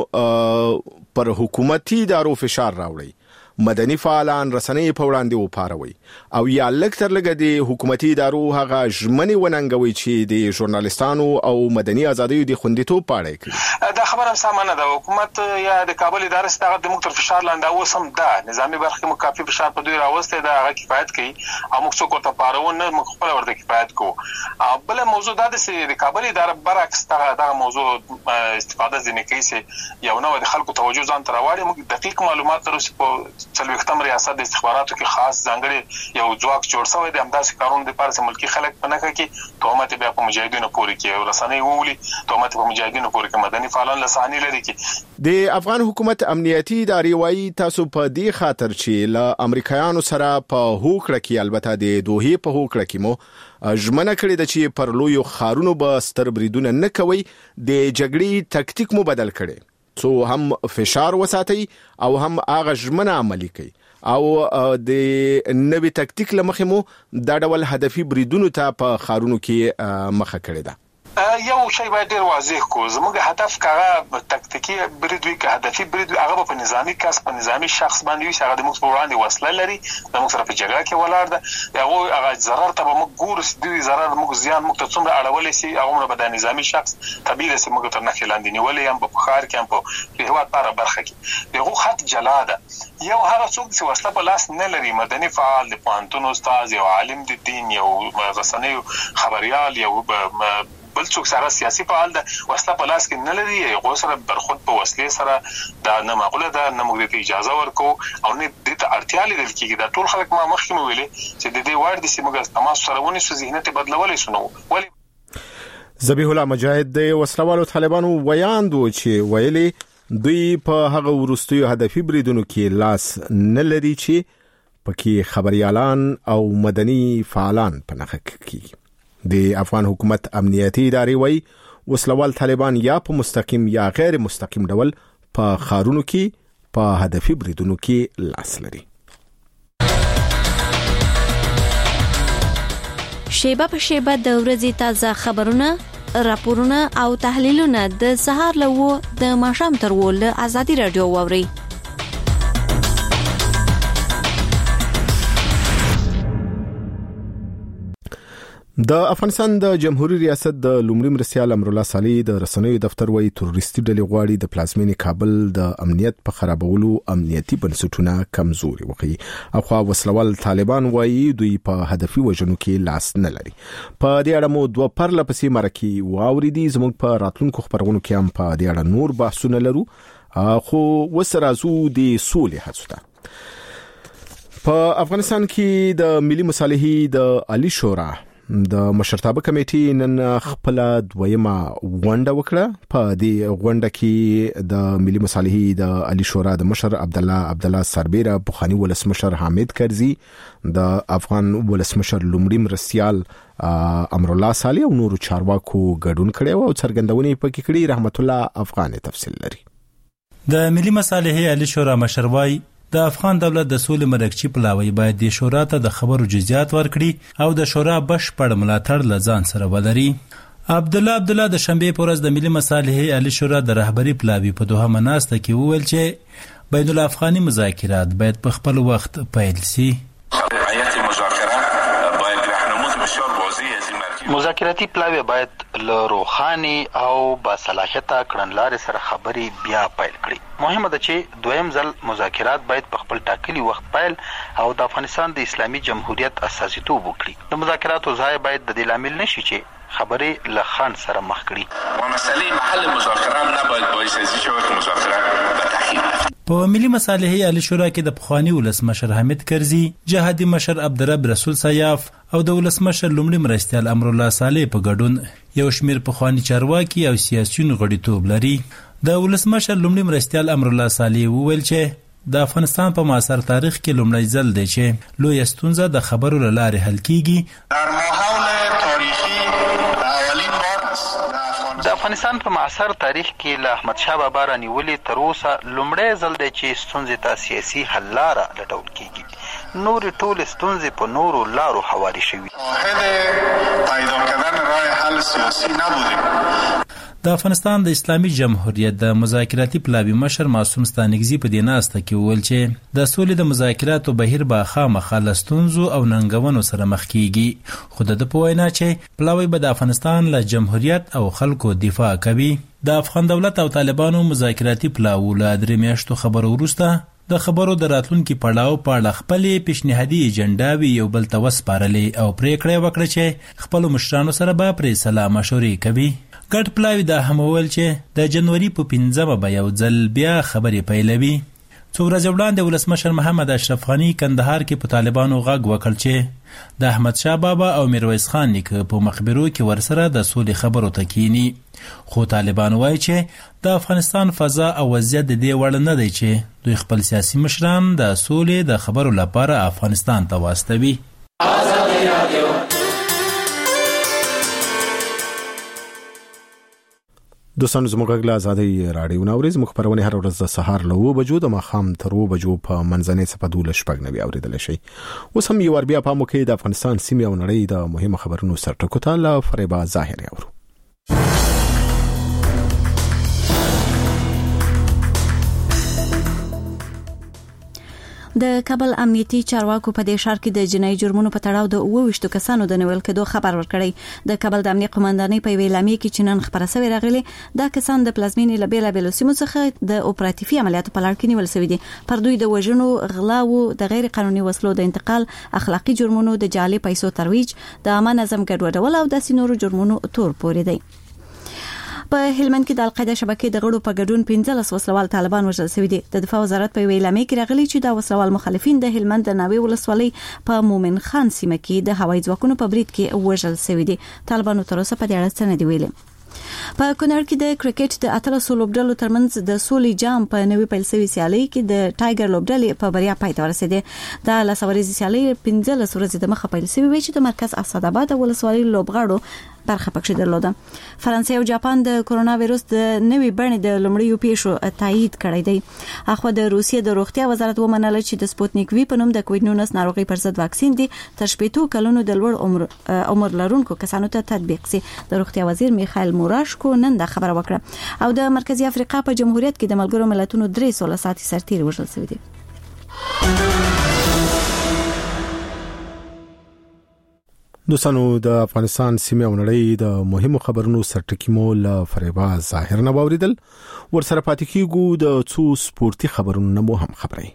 پر حکومتي ادارو فشار راوړي مدني فعالان رسنۍ په وړاندې وپاروي او یا لکتر لګه د حکومتي ادارو هغه ژمنې وننګوي چې د ژورنالیستانو او مدني ازادۍ د خوندیتوب پاړی کوي دا خبره سامانه ده حکومت یا د کابل ادارې ستغه د مختلف فشار لاندې اوسم ده نظامی برخه مکافي فشار په دوی راوسته ده هغه کفایت کوي او موږ څوک ته پارون نه موږ خپل ورته کفایت کوو بل موضوع دا ده چې د کابل ادارې برعکس دا موضوع استفاده ځنه کوي چې یو نو د خلکو توجه ځان تر واړي موږ دقیق معلومات ترسه څلوېښتم ریاست د استخباراتو کې خاص ځانګړي یو ځواک جوړ شوی دی. همداسې کارونه د پاره ملکی خلک په نکه کې تهمت بیا په مجاهدینو پورې کې او رسنۍ وولي تهمت په مجاهدینو پورې کې مدني فعالان لسانی لري کې. د افغان حکومت امنیتي ادارې وايي تاسو په دې خاطر چې له امریکایانو سره په هوکړه کې البته د دوه په هوکړه کې مو ژمنه کړې ده چې پر لویو خارونو به ستر بریدونه نه کوي، د جګړې تکتیک مو بدل کړي څو هم فشار وساتي او هم هغه ژمنه عملي کوي او د نوې تکتیک لمخې مو دا ډول هدفي بریدونو ته په خارونو کې مخه کړې ده. یو شی باید ډیر واضح کو، زموږ هدف کاغه تکتیکی برید وی که هدفي برید هغه په نظامی کس په نظامی شخص باندې وي، هغه د موږ په وړاندې وسله لري، د موږ سره په جګړه کې ولاړ ده، هغه ضرر ته موږ ګورس دی، ضرر موږ زیان موږ ته څومره اړولې سي هغه موږ به د نظامی شخص طبيعي سي موږ تر نه خلاندې نیولې هم په بخار کې هم په هیواد پر برخه کې دغه خط جلا ده. یو هغه څوک چې وسله په لاس نه لري، مدني فعال، د پوهنتون استاد، یو عالم د دین، یو رسنیو خبريال، یو بل څوک سره سیاسي فعال ده، وسله په لاس کې نه لري، هغه سره برخود په وسلې سره دا نه معقوله ده، نه موږ ته اجازه ورکو او نه د ته اړتیا لیدل کېږي. دا ټول خلک ما مخکې مو ویلي چې د دې وړ دي چې موږ تماس سره ونیسو، ذهنیت بدلولای شو. ولی ذبیح الله مجاهد د وسلوالو طالبانو ویاندو چې ویلي دوی په هغه ورستیو هدفي بریدونو کې لاس نه لري چې پکې خبريالان او مدني فعالان په نخښه کېږي. د افغان حکومت امنیتي ادارې وایي وسلوال طالبان یا په مستقیم یا غیر مستقیم ډول په خارونو کې په هدفي بریدونو کې لاس لري. شیبه په شیبه د ورځې تازه خبرونه، راپورونه او تحلیلونه د سهار له د ماښام تر ول ازادي رادیو ووري. د افغانستان د جمهوریت ریاست د لومړي مرستیال امرالله صالح د رسنیو دفتر وایي تروریستي ډلې غواړي د پلازمینې کابل د امنیت په خرابولو امنیتي بنسټونه کمزوري وکړي. اخوا وسلوال طالبان وایي دوی په هدفي وژنو کې لاس نه لري. په دې اړه مو دوه پرله پسې مرکې واوریدي. زموږ په راتلونکو خبرونو کې هم په دې اړه نور بحثونه لرو، خو وسره زو د سولې هڅو ته. په افغانستان کې د ملي مصالحې د عالی شورا د مشرتابه کمیټې نن خپل دویمه غونډه وکړه. په دې غونډه کې د ملي مصالحې د عالی شورا د مشر عبدالله سربیره، بخانی ولسمشر حامد کرزي، د افغان ولسمشر لومړي مرستیال امرالله صالح او نورو چارواکو ګډون کړي او څرګندونې پکې کړي. رحمت الله افغان تفصیل لري. د ملي مصالحې عالی شورا مشروي د افغان دولت د سولې مرکچی پلاوی باید د شورا ته د خبرو جزئیات ورکړي او د شورا بشپړ ملاتړ لزان سره ولري. عبدالله د شنبه په ورځ د ملي مصالحې عالی شورا د رهبری پلاوی په دوه مناسته کې وویل چې بین الافغاني مذاکرات باید په خپل وخت پیل شي. مذاکراتي پلاوی باید له روخاني او باصلاحیته کړنلارې سره خبري بیا پیل کړي. مهمه ده چې دویم ځل مذاکرات باید په خپل ټاکلي وخت پیل او د افغانستان د اسلامي جمهوریت اساسیتوب وکړي. د مذاکراتو ځای باید د دې لامل نشي چې خبرې له خان سره مخ کړي. مسئله محل مذاکرات نباید باعث شي چې مذاکرات به تحقیق. په ملي مصالحې عالی شورا کې د پخوانی ولسمشر حامد کرزي، جهادي مشر عبدالرب رسول سیاف او د ولسمشر لومړي مرستیال امرالله صالح په ګډون یو شمیر پخوانی چارواکي او سیاسيون غړیتوب لري. د ولسمشر لومړي مرستیال امرالله صالح وویل چې د افغانستان په معاصر تاریخ کې لومړی ځل دی چې لوی ستونزه د خبرو له لارې حل کیږي. در ماحول تاریخي اولین بار د افغانستان په معاصر تاریخ کې له احمد شاه بابا رانیولې تر اوسه لومړی ځل دی چې ستونزې ته سیاسي حل لاره لټول کیږي. نور ټول ستونزې په نورو لارو حواله شوي. واحد پیدا کردن راه حل سیاسی نبوده. د افغانستان د اسلامي جمهوریت د مذاکراتي پلاوی مشر معصوم ستانګزي په دې ناسته کې وویل چې د سولې د مذاکراتو بهیر به خامخا له ستونزو او ننګونو سره مخ کیږي. خو د په وینا چې پلاوی به د افغانستان له جمهوریت او خلکو دفاع کوي. د افغان دولت او طالبانو مذاکراتي پلاو له 3 میاشتو خبرو وروسته د خبرو د راتلونکي پړاو په اړه خپلې پیشنهادي ایجنډاوي یو بل ته وسپارلې او پریکړه وکړه چې خپل مشرانو سره به پرې سلا مشورې کوي. ګډ پلاوی دا هم وویل چې د جنوري په 15 به یو ځل بیا خبرې پیلوي. څو ورځې وړاندې ولسمشر محمد اشرف غني کندهار کې په طالبانو غږ وکړ چې د احمد شاه بابا او میرویس خان نیکه په مخبرو کې ورسره د سولې خبرو ته کینی، خو طالبان وایي چې د افغانستان فضا او وضعیت د دې وړ نه دی چې دوی خپل سیاسي مشران د سولې د خبرو لپاره افغانستان ته واستوي. دوستانو زموږ غږ له آزادۍ راډیو ناوري زموږ خبرونه هر ورځ د سهار له 9 بجو د ماښام تر 2 بجو په منځنۍ صفه 12:09 اوریدل شي. اوس هم یو ور بیا په موکې د افغانستان سیمې او نړۍ د مهمه خبرونو سرټکو ته له فریبا ظاهر یاورو. د کابل امنیتي چارواکو په دې ښار کې د جنایي جرمونو په تړاو د 28 کسانو د نیول کېدو خبر ورکړی. د کابل د امنیت قومندانۍ په ویلامي کې چې نن خبره شوې راغلي دا کسان د پلازمینې له بیلابېلو سیمو څخه د اپراتیفي عملیاتو په لړ کې نیول شوي دي. پر دوی د وژنو، غلاو، د غیر قانوني وسلو د انتقال، اخلاقی جرمونو، د جعلي پیسو ترویج، د عامه نظم ګډوډول او د نورو جرمونو تور پورې دی. په هلمند کې د القاعده شبکې د غړو په ګډون 15 وسلوال طالبان وژل شوي دي. د دفاع وزارت په ویلامي کې راغلي چې دا وسلوال مخالفین د هلمند د ناوې ولسوالۍ په مومن خان سیمه کې د هوایي ځواکونو په برید کې وژل شوي دي. طالبانو تر اوسه په دې اړه څه نه دی ویلي. په کونړ کې د کرکټ د 18 لوبډلو ترمنځ د سولې جام په نوې پیل شوې سیالي کې د ټایګر لوبډلې په بریا پای ته ورسېده. د لاسوریزي سیالي 15 ورځې د مخه پیل شوې چې د مرکز اسداباد ولسوالۍ لوبغاړو برخه پکې درلوده. فرانسې او جاپان د کرونا وایروس د نوې بڼې د لومړیو پیښو تایید کړی دی. اخو د روسیې د روغتیا وزارت ومنل چې د سپوتنیک وی په نوم د کووډ 19 ناروغي پر ضد واکسین دی تر 18 کلونو د لوړ عمر لرونکو کسانو ته تطبیق شي. د روغتیا وزیر میخائیل موراشکو نن دا خبره وکړه او د مرکزی افریقا په جمهوریت کې د ملګرو ملتونو 300 ساعتي سرتیر وژل شوی دی. دوستانو د افغانستان سیمې او نړۍ د مهمو خبرونو سرټکی مو له فریبا ظاهر نه واوریدل. ورسره پاتې کیږو د څو سپورتي خبرونو مو هم خبرې.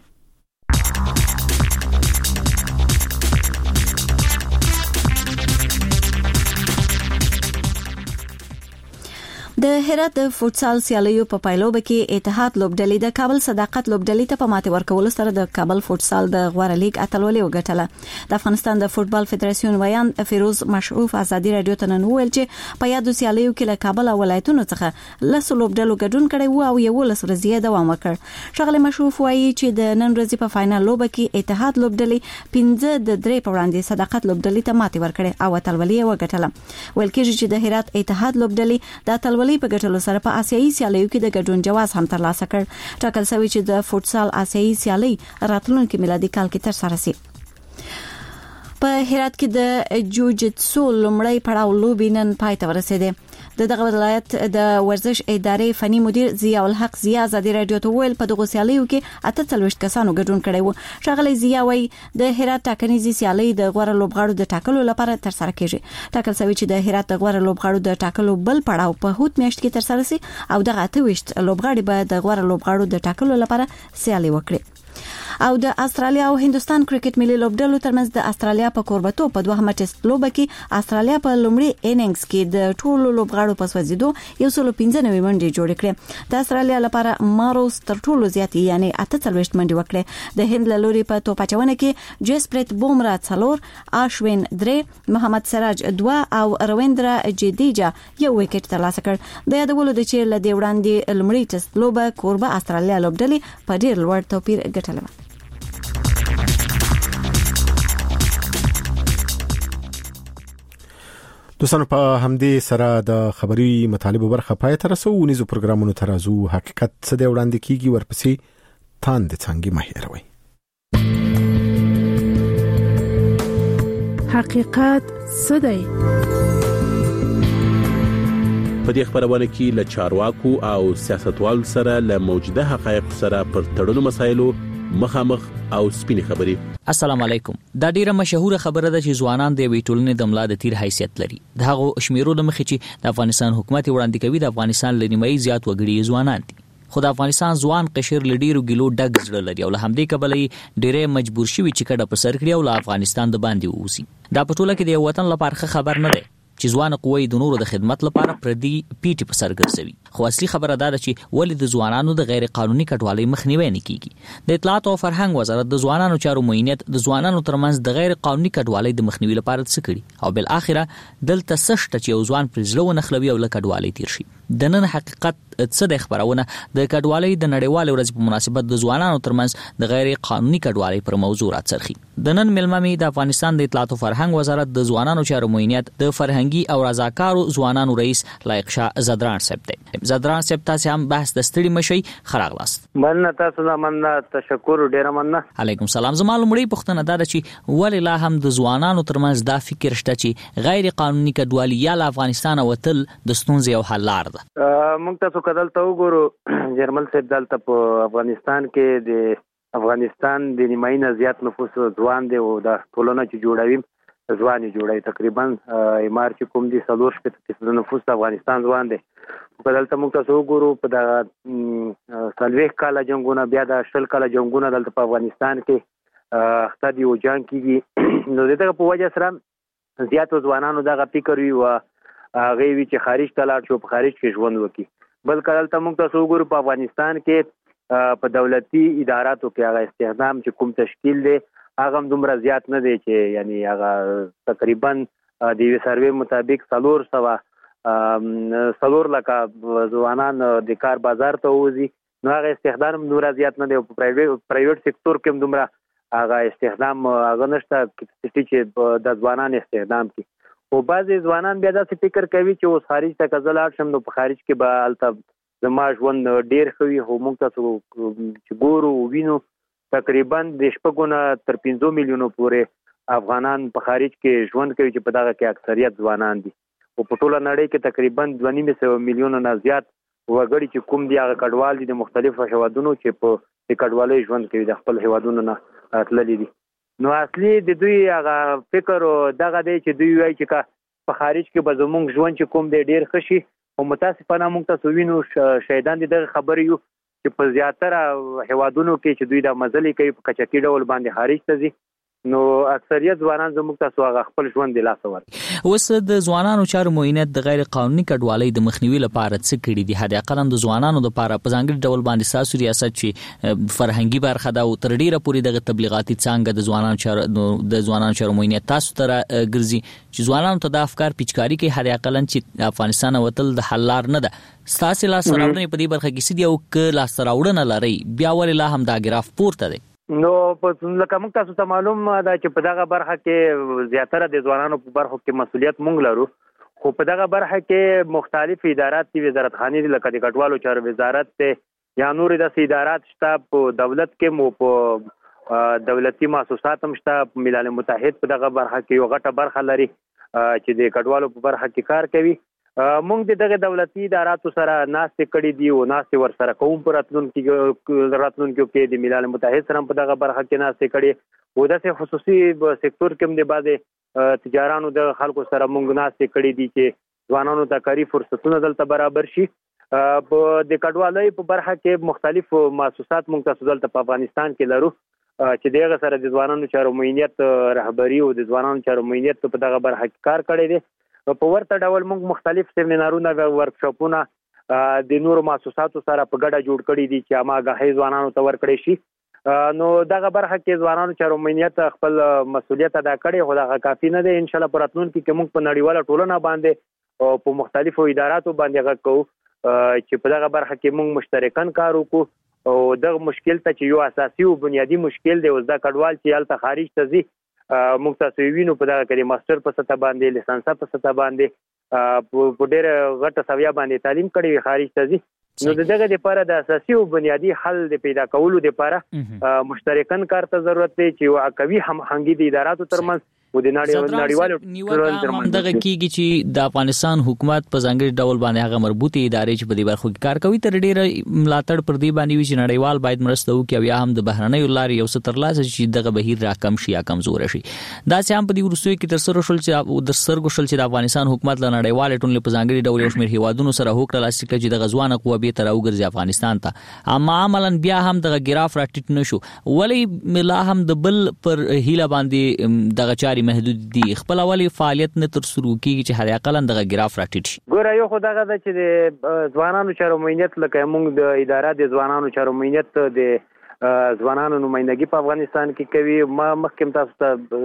د هرات د فوتسال سیالیو په پایلوب کې اتحاد لوبډلې د کابل صداقت لوبډلې ته په ماته ورکول سره د کابل فوتسال د غوړه لیګ اتلولي وګټله. د افغانستان د فوتبال فدراسیون ویان فیروز مشروف آزادي رادیو ته نن ویل چې په یادو سیالیو کې له کابل او ولایتونو څخه لسو لوبډلو ګډون کړی و او یو لس ورځې دوام وکړ. شغله مشروف وایي چې د نن ورځې په فائنل لوب کې اتحاد لوبډلې 15 د 3 په وړاندې صداقت لوبډلې ته ماته ورکړه او اتلولي وګټله. ویل کېږي چې د هرات اتحاد لوبډلې د اتلولي په ګټلو سره په آسیایي سیالیو کې د ګډون جواز هم ترلاسه کړ. ټاکل شوی چې د فوتسال آسیایي سیالي راتلونکي میلادي کال کې ترسره شي. په هرات کې د جوجتسو لومړی پړاو لوبې نن پای ته ورسېده. دغه ولایت د ورزش ادارې فني مدیر ضیاء الحق ضیاء آزادي رادیو ته ویل په دغه سیالیو کې 48 کسانو ګډون کړی و. شغله ضیاء وایي د هرات ټاکنیزي سیالي د غوړه لوبغاړو د ټاکلو لپاره ترسره کیږي. ټاکل شوی چې د هرات د غوړه لوبغاړو د ټاکلو بل پړاو په هوت میاشت کې ترسره شي او دغه 28 لوبغاړي به د غوړه لوبغاړو د ټاکلو لپاره سیالي وکړي. او د استرالیا او هندستان کرکټ ملي لوبډلو ترمنځ د استرالیا په کوربتو په دوهمه ټیسټ لوبه کې استرالیا په لومړي اننګز کې د ټولو لوبغاړو په سوځیدو 115 منډې جوړ کړې. د استرالیا لپاره ماروس تر ټولو زیات یعنی 48 منډې وکړې. د هند لوري په توپ اچونه کې جسپریت بومرا 4، آشوین 3، محمد سراج 2 او رویندرا جدیجا یو وکټ ترلاسه کړ. د یادولو د چې له دې وړاندې لومړي ټیسټ لوبه کوربه استرالیا لوبډلې په ډیر لوړ توپیر ګټله. دوستانو په همدې سره د خبري مطالبه برخه پای ته رسو. ونیزو پروګرامونو ترازو حقیقت څه دی وړاندې کیږي ورپسې تاند څنګه مهیروي. حقیقت څه دی؟ په دې خبرونه کې له چارواکو او سیاستوالو سره له موجوده حقایق سره پر تړلو مسایلو مخامخ او سپینې خبرې. السلام علیکم. دا ډیره مشهوره خبره ده چې ځوانان د ویټولنې د ملا د تیر حیثیت لري. د هغه شمیرو د مخې چې د افغانستان حکومت وړاندې کوي د افغانستان لنیمایي زیات وګړي ځوانان دي. خو د افغانستان ځوان قشر لډیرو ګلو ډګ زړه لري او له همدې کبلې ډیره مجبور شوي چې کډه په سر کړی او له افغانستان د باندې ووسی. دا په ټوله کې د وطن لپاره خبر نه دی چې ځوان قوی د نورو د خدمت لپاره پردي پیټي په سر ګرځوي. خو اصلي خبره ده چې ولې د ځوانانو د غیر قانوني کډوالۍ مخنیوي نه کیږي. د اطلاعات او فرهنګ وزارت د ځوانانو چارو معینیت د ځوانانو ترمنځ د غیر قانوني کډوالۍ د مخنیوي لپاره څه کړي او بل اخره دلته سشت چې یو ځوان پر ځلو نخلوي او له کډوالۍ تیر شي. د نن حقیقت څه د خبرونه د کډوالۍ د نړیوال ورځ په مناسبت د ځوانانو ترمنځ د غیر قانوني کډوالۍ پر موضوع راڅرخي. د نن ملممي د افغانستان د اطلاعات او فرهنګ وزارت د ځوانانو چارو معینیت د فرهنګي او رضاکارو ځوانانو رئیس لایق شاه زدران صاحب دی. زدران صاحب تاسو هم بحث د ستړي مشي خراغلاست. مننه تاسو نه مننه تشکر ډیر مننه. علیکم سلام. زما لومړی پوښتنه ده چې ولې لا هم د ځوانانو ترمنځ دا فکر شته چې غیر قانوني کډوالي یا افغانستان وتل د ستونزې او حل لار ده. موږ تاسو کدل ته وګورو جرمل صاحب دلته په افغانستان کې د افغانستان د نیماینه زیات نفوس ځوان دی او د ټولنه چې جوړوي ځوان جوړوي تقریبا مارچ کوم دي 3% نفوس د افغانستان ځوان دی. کدلته موږ تاسو وګورو په د سلويخ کاله جنگونه بیا د شل کاله جنگونه دلته په افغانستان کې اخته دی او جنگ کیږي. نو دغه په وجه سره زیات ځوانانو دغه فکر وی او هغه وی چې خارج ته لاړ شو په خارج کې ژوند وکړي. بل کله ته موږ تاسو وګورو په افغانستان کې په دولتي اداراتو کې هغه استخدام چې کوم تشکیل دی هغه هم دومره زیات نه دی چې یعنی هغه تقریبا د یو سروې مطابق 400 لکه ځوانان د کار بازار ته وځي. نو هغه استخدام نور زیات نه دی. په پرایویټ سکتور کې هم دومره هغه استخدام هغه نشته چې د ځوانان استخدام کی. او بعضی ځوانان بیا داسې فکر کوي چې اوس خارج ته کزل شم نو په خارج کې به الته زما ژوند ډیر خوي. هو موږ تاسو چې ګورو وینو تقریبا د شپږونه تر 15 میلیونو پورې افغانان په خارج کې ژوند کوي چې په دغه کې اکثریت ځوانان دي. او په ټوله نړۍ کې تقریبا 2.5 میلیونه نه زیات وګړي چې کوم دی هغه کډوال دي د مختلفو هیوادونو چې په کډوالۍ ژوند کوي د خپل هیوادونو نه تللي دي. نو اصلي د دوی هغه فکر دغه دی چې دوی وایي چې په خارج کې به زموږ ژوند چې کوم دی ډیر خشي. او متاسفانه موږ تاسو وینو شهیدان دي دغه خبرې یو چې په زیاتره هیوادونو کې چې دوی د مزلې کوي په کچکي ډول باندې خارج ته ځي. نو اکثریت ځوانان زموږ تاسو هغه خپل ژوند د لاس ور. اوس د ځوانانو چارو معینت د غیر قانوني کډوالۍ د مخنیوي لپاره څه کړي دي؟ هدا قلم د ځوانانو لپاره په ځانګړي ډول باندې ساسو ریاست چې فرهنګي برخه دا او تر ډیره پورې د تبلیغاتي څنګه د ځوانانو چارو معینت تاسو تر ګرځي چې ځوانانو ته د افکار پیچکاری کې هدا قلم چې افغانستان وتل د حل لار نه ده. ستاسو لاس راوړنې په دې برخه کې سړي او ک لاس راوړنه لري بیا ولې لا هم دا ګراف پورته دی؟ نو په لکه موږ تاسو ته معلوم ده چې په دغه برخه کې زیاتره د ځوانانو په برخه کې مسولیت موږ لرو. خو په دغه برخه کې مختلف ادارات دي وزارت خانه دي لکه د کډوالو چارو وزارت ته یا نور د ادارات شته په دولت کې مو په دولتي مؤسسات هم شته. ملل متحد په دغه برخه کې یو غټه برخه لري چې د کډوالو په برخه کې کار کوي. موږ دغه دولتي اداراتو سره ناستې کړې دي او ناستې ور سره کوم پر راتلونکو کې د ملل متحد سره په دغه برخه کې ناستې کړې او د خصوصي سکتور کې هم د بعض تجارانو د خلکو سره موږ ناستې کړې دي چې ځوانانو ته کاري فرصتونه دلته برابر شي. په د کډوالۍ په برخه کې مختلف مؤسسات موږ تاسو دلته په افغانستان کې لرو چې دغه سره د ځوانانو چارو معینیت رهبری او د ځوانانو چارو معینیت په دغه برخه کې کار کړی دی. په ورته ډول موږ مختلف سیمینارونه او ورکشاپونه د نورو مؤسساتو سره په ګډه جوړ کړي دي چې اماګه ځوانانو ته ورکړي شي. نو دغه برخه کې ځوانانو چارو معینیت خپل مسولیت ادا کړي خو دا کافي نه دی. ان شاء الله پراتلون کې موږ په نړیواله ټولنه باندې او په مختلفو اداراتو باندې غوښتو چې په دغه برخه کې موږ مشترکاً کار وکړو. او دغه مشکل ته چې یو اساسي او بنیادی مشکل دی اوس دا کډوال چې الته خارج ته ځي موږ تاسو وینو په دغه کې ماستر په سطح باندې لیسانس په سطح باندې په ډېر غټه سویا باندې تعلیم کړي خارج ته ځي. نو دغه لپاره د اساسي او بنیادی حل د پیدا کولو لپاره مشترکاً کار ته ضرورت دی چې واقعي همغږي د اداراتو ترمنځ او د نړیوالو ټولنې ترمنځ دغه کیږي چې د افغانستان حکومت په ځانګړي ډول باندې هغه مربوطه ادارې چې په دې برخه کې کار کوي تر ډیره ملاتړ پر دې باندې وي چې نړیوال باید مرسته وکړي او یا هم د بهرنیو لارې یو څه ترلاسه چې دغه بهیر راکم شي یا کمزور شي. دا چې هم په دې ورسوي کې تر سره شول چې د افغانستان حکومت له نړیوال ټولنې په ځانګړي ډول یو شمېر هیوادونو سره هوکړه لاسلیک کړي چې د غزوان قوه به تر اوګرځي افغانستان ته. اما عملاً بیا هم دغه ګراف راټیټ نشو. ولی ملا هم د بل پر هیله باندې دغه چاري ولې محدود دي خپل اولي فعالیت نه تر سره کیږي چې هر اقل دغه ګراف راټیټ شي؟ ګوره یو خو دغه چې د ځوانانو چارو امنیت لکه موږ د اداره د ځوانانو چارو امنیت د ځوانانو نمائندګي په افغانستان کې کوي. ما مخکې تاسو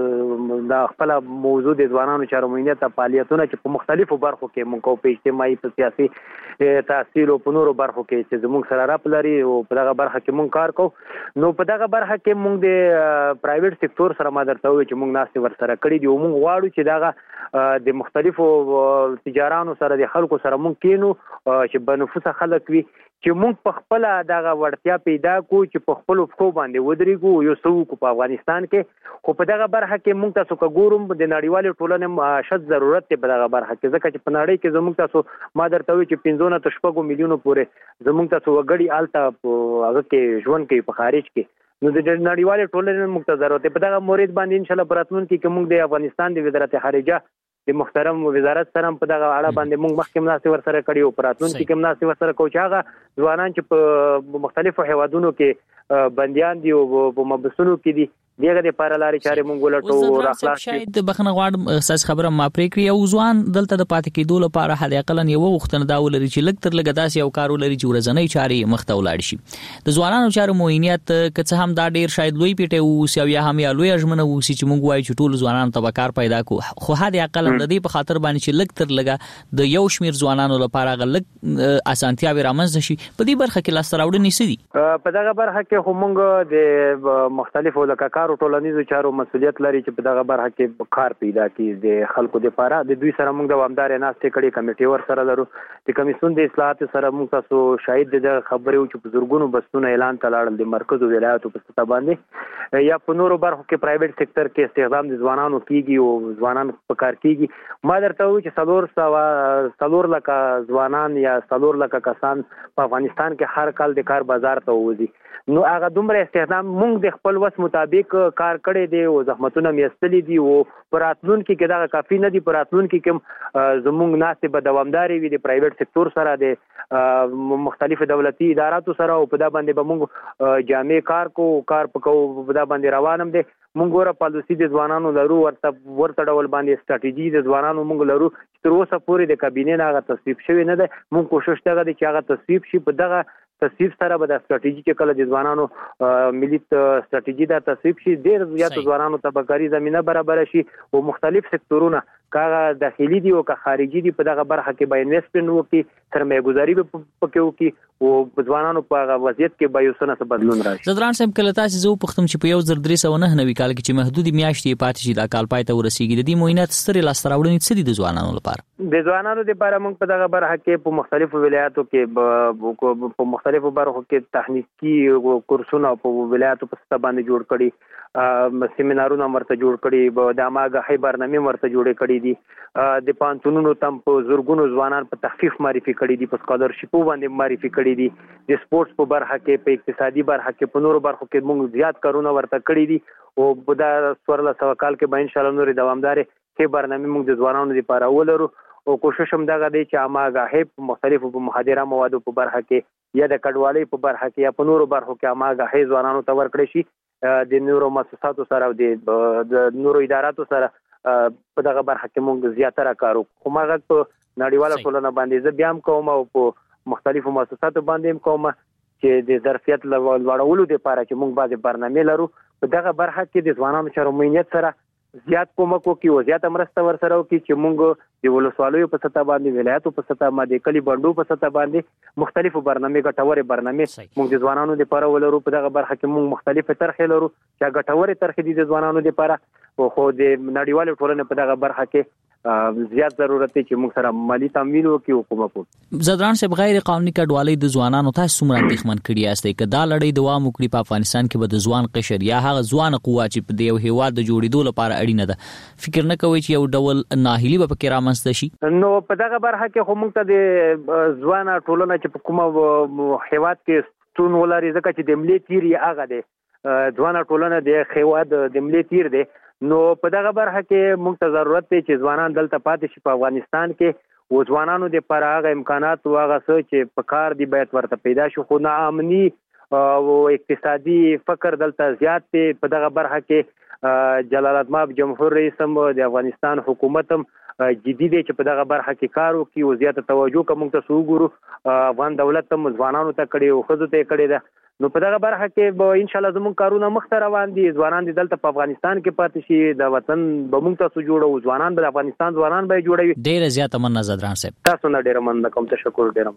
ته د خپل موضوع د ځوانانو چارو امنیت فعالیتونه چې په مختلفو برخو کې موږ په اجتماعي په سیاسي تحصیل او په نورو برخو کې چې زموږ سره راپلري او په دغه برخه کې موږ کار کوو. نو په دغه برخه کې موږ د پرایویټ سکتور سره مدرته وي چې موږ ناستې ور سره کړی دی او موږ غواړو چې دغه د مختلفو تجارانو سره د خلکو سره موږ کینو چې بنفوسه خلک وي چې موږ په خپل دغه وړتیا پیدا کو چې په خپل فکو باندې ودرېږو یو څو کو په افغانستان کې. خو په دغه برخه کې موږ تاسو کوګورم د نړیوال ټولنې شت ضرورت دی په دغه برخه کې ځکه چې په نړۍ کې زموږ تاسو ما درته وی چې 15 نه 16 میلیونو پورې زموږ تاسو وګړي آلته هغه کې ژوند کوي په خارج کې. نو د نړیوال ټولنې موږ ته ضرورت دی په دغه مورید باندې ان شاء الله پراتون کې موږ د افغانستان د وزارت خارجه د محترم وزارت سره په دغه اړه باندې موږ مخکې مناسب ور سره کړی او پراتون کې مناسب ور سره کوو چې هغه ځوانان چې په مختلفو هیوادونو کې بنديان دي او په مبسونو کې دي دغه د پاره لارې چارې مونږ ولټو را خلاص شاید بخنه غواړم اساس خبره ما پرې کړی او ځوان دلته د پاتې کېدو لپاره هدا اقلن یو وختنه دا ولري چې لګ تر لګ داسې یو کار ولري چې ورځنی چارې مخته ولاړ شي. د ځوانانو چارو موینیت که هم دا ډیر شاید لوی پیټه او سی یا هم یا لوی اجمنه او سی چې مونږ وایو چې ټول ځوانان ته کار پیدا کو خو هدا اقلن د دې په خاطر باندې چې لګ تر لګ د یو شمیر ځوانانو لپاره غلګ اسانتیا به رامنځ شي. په دې برخه کې لاس راوړنې سدي په دغه برخه کې هم موږ د مختلفو لکارو ټولنیزو چارو مسؤلیت لري چې په دغه برخه کې کار پیدا کړي د خلکو لپاره. د دوی سره موږ د وامدار ناستې کړي کمیټي ور سره لرو د کمیسیون د اصلاحات سره موږ تاسو شاهد د خبرې او چې په زورګونو بسونه اعلان تلاړل د مرکز او ولایتو په سطح باندې یا په نورو برخو کې پرایویټ سکتور کې استخدام د ځوانانو کیږي او ځوانان په کار کیږي. ما درته وایي چې 3 لک ځوانان یا 3 لک کسان په افغانستان کې هر کال د کار بازار ته وځي. نو هغه دومره استخدام موږ د خپل وس مطابق کار کړی دی او زحمتونه میستلې دي او پراتلون کې دا کافي نه دي. پراتلون کې کوم زموږ ناسې به دوامداري وي د پرایویټ سکتور سره د مختلف دولتي اداراتو سره او په دا باندې به موږ جامع کار پکو په دا باندې روانم دي. موږ ګوره پالیسي د ځوانانو لرو ورته ډول باندې ستراتیژي د ځوانانو موږ لرو تر اوسه پورې د کابینې نه هغه تصویب شوی نه ده. موږ کوشش کوو چې هغه تصویب شي. په دغه تصویب سره به د ستراتیژي کې کله د ځوانانو ملي ستراتیژي دا تصویب شي ډېر زیات ځوانانو ته به کاري زمينه برابر شي او مختلف سکتورونه کاغه داخلي دي او که خارجي دي په دغه برخه کې به انویسټمنټ وکړي سرمایه گذاري به پکې وکړي او ځوانانو په وضعیت کې به یو څه بدلون راشي. زدران صاحب کله تاسو زه پختم چې په 1309 کال کې چې محدودي میاشتې پاتې شي دا کال پای ته ورسیږي د دې موینات ستري لاس راوړنې څه دي د ځوانانو لپاره؟ د ځوانانو لپاره موږ په دغه برخه کې په مختلفو ولایاتو کې په مختلفو برخو کې تخنیکی کورسونه په ولایاتو په سطح باندې جوړ کړي سیمینارونه مرته جوړ کړي د اماګه برنامه مرته جوړې کړي دي د پانتونونو تم په زورګونو ځوانان په تخفیف معرفي کړي دي په سکالرشپ باندې معرفي کړي دي د سپورتس په برخه کې په اقتصادي برخه کې په نورو برخو کې موږ زیات کارونه ورته کړي دي او په دا 1400 کال کې به ان شاء الله نور دوامدار کې برنامه موږ د ځوانانو لپاره ولرو او کوشش هم دغه دی چې اماګه په مختلفو په مخدره موادو په برخه کې یا د کډوالۍ په برخه کې یا په نورو برخو کې اماګه ځوانانو ته ورکړي شي. د نورو مؤسساتو سره او د نورو اداراتو سره په دغه برخه کې موږ زیاتره کارو. خو ماغه په نړیواله ټولنه باندې زه بیا هم کوم او په مختلفو مؤسساتو باندې هم کوم چې د ظرفیت لوړولو لپاره چې موږ بعضی برنامه لرو. په دغه برخه کې د ځوانانو چارو امنیت سره زیات کومک وکړي او زیات مرسته ورسره وکړي چې موږ د ولسوالیو په سطح باندې ولایتو په سطح باندې کلی بندو په سطح باندې مختلفو برنامه ګټورې برنامه موږ د ځوانانو لپاره ولرو. په دغه برخه کې موږ مختلفه طرحې لرو چې ګټورې طرحې دي د ځوانانو لپاره خو د نړیوال ټولنې په دغه برخه کې زیات ضرورت دی چې موږ سره مالی تمویل وکړو حکومت. زدران صاحب غیر قانوني کډوالۍ د ځوانانو تاسو څومره اندېښمن کړي یاستئ که دا لړۍ دوام وکړي په افغانستان کې به د ځوان قشر یا هغه ځوان قوا چې په یو هیواد د جوړېدو لپاره اړینه ده فکر نه کوي چې یو ډول ناهیلي به پکې رامنځته شي؟ نو په دغه برخه کې خو موږ ته د ځوان ټولنه چې په کومه هیواد کې ستون ولري ځکه چې د ملي تیر یې هغه دی ځوان ټولنه د هیواد د ملي تیر دی. نو په دغه برخه کې موږ ته ضرورت دی چې ځوانان دلته پاتې شي په افغانستان کې او ځوانانو لپاره هغه امکانات او هغه څه چې په کار دی باید ورته پیدا شي. خو ناامني او اقتصادي فقر دلته زیات دی. په دغه برخه کې جلال المآب جمهور رئیس هم د افغانستان حکومت هم جدي دی چې په دغه برخه کې کار وکړي او زیاته توجه کوم ته وګورو. افغان دولت هم ځوانانو ته کړي او خزو ته کړي ده. نو په دغه برخه کې به ان شاء الله زموږ کارونه مخ ته روان دي. ځوانان دي دلته په افغانستان کې پاتې شي، د وطن به موږ تاسو جوړو، ځوانان به افغانستان ځوانان به جوړوي. ډیره زیاته مننه زدران صاحب. تاسو نه ډیره مننه کوم، تشکر ډیره.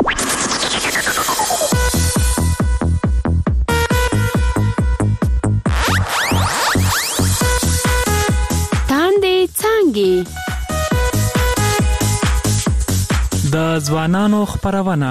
د ځوانانو خبرونه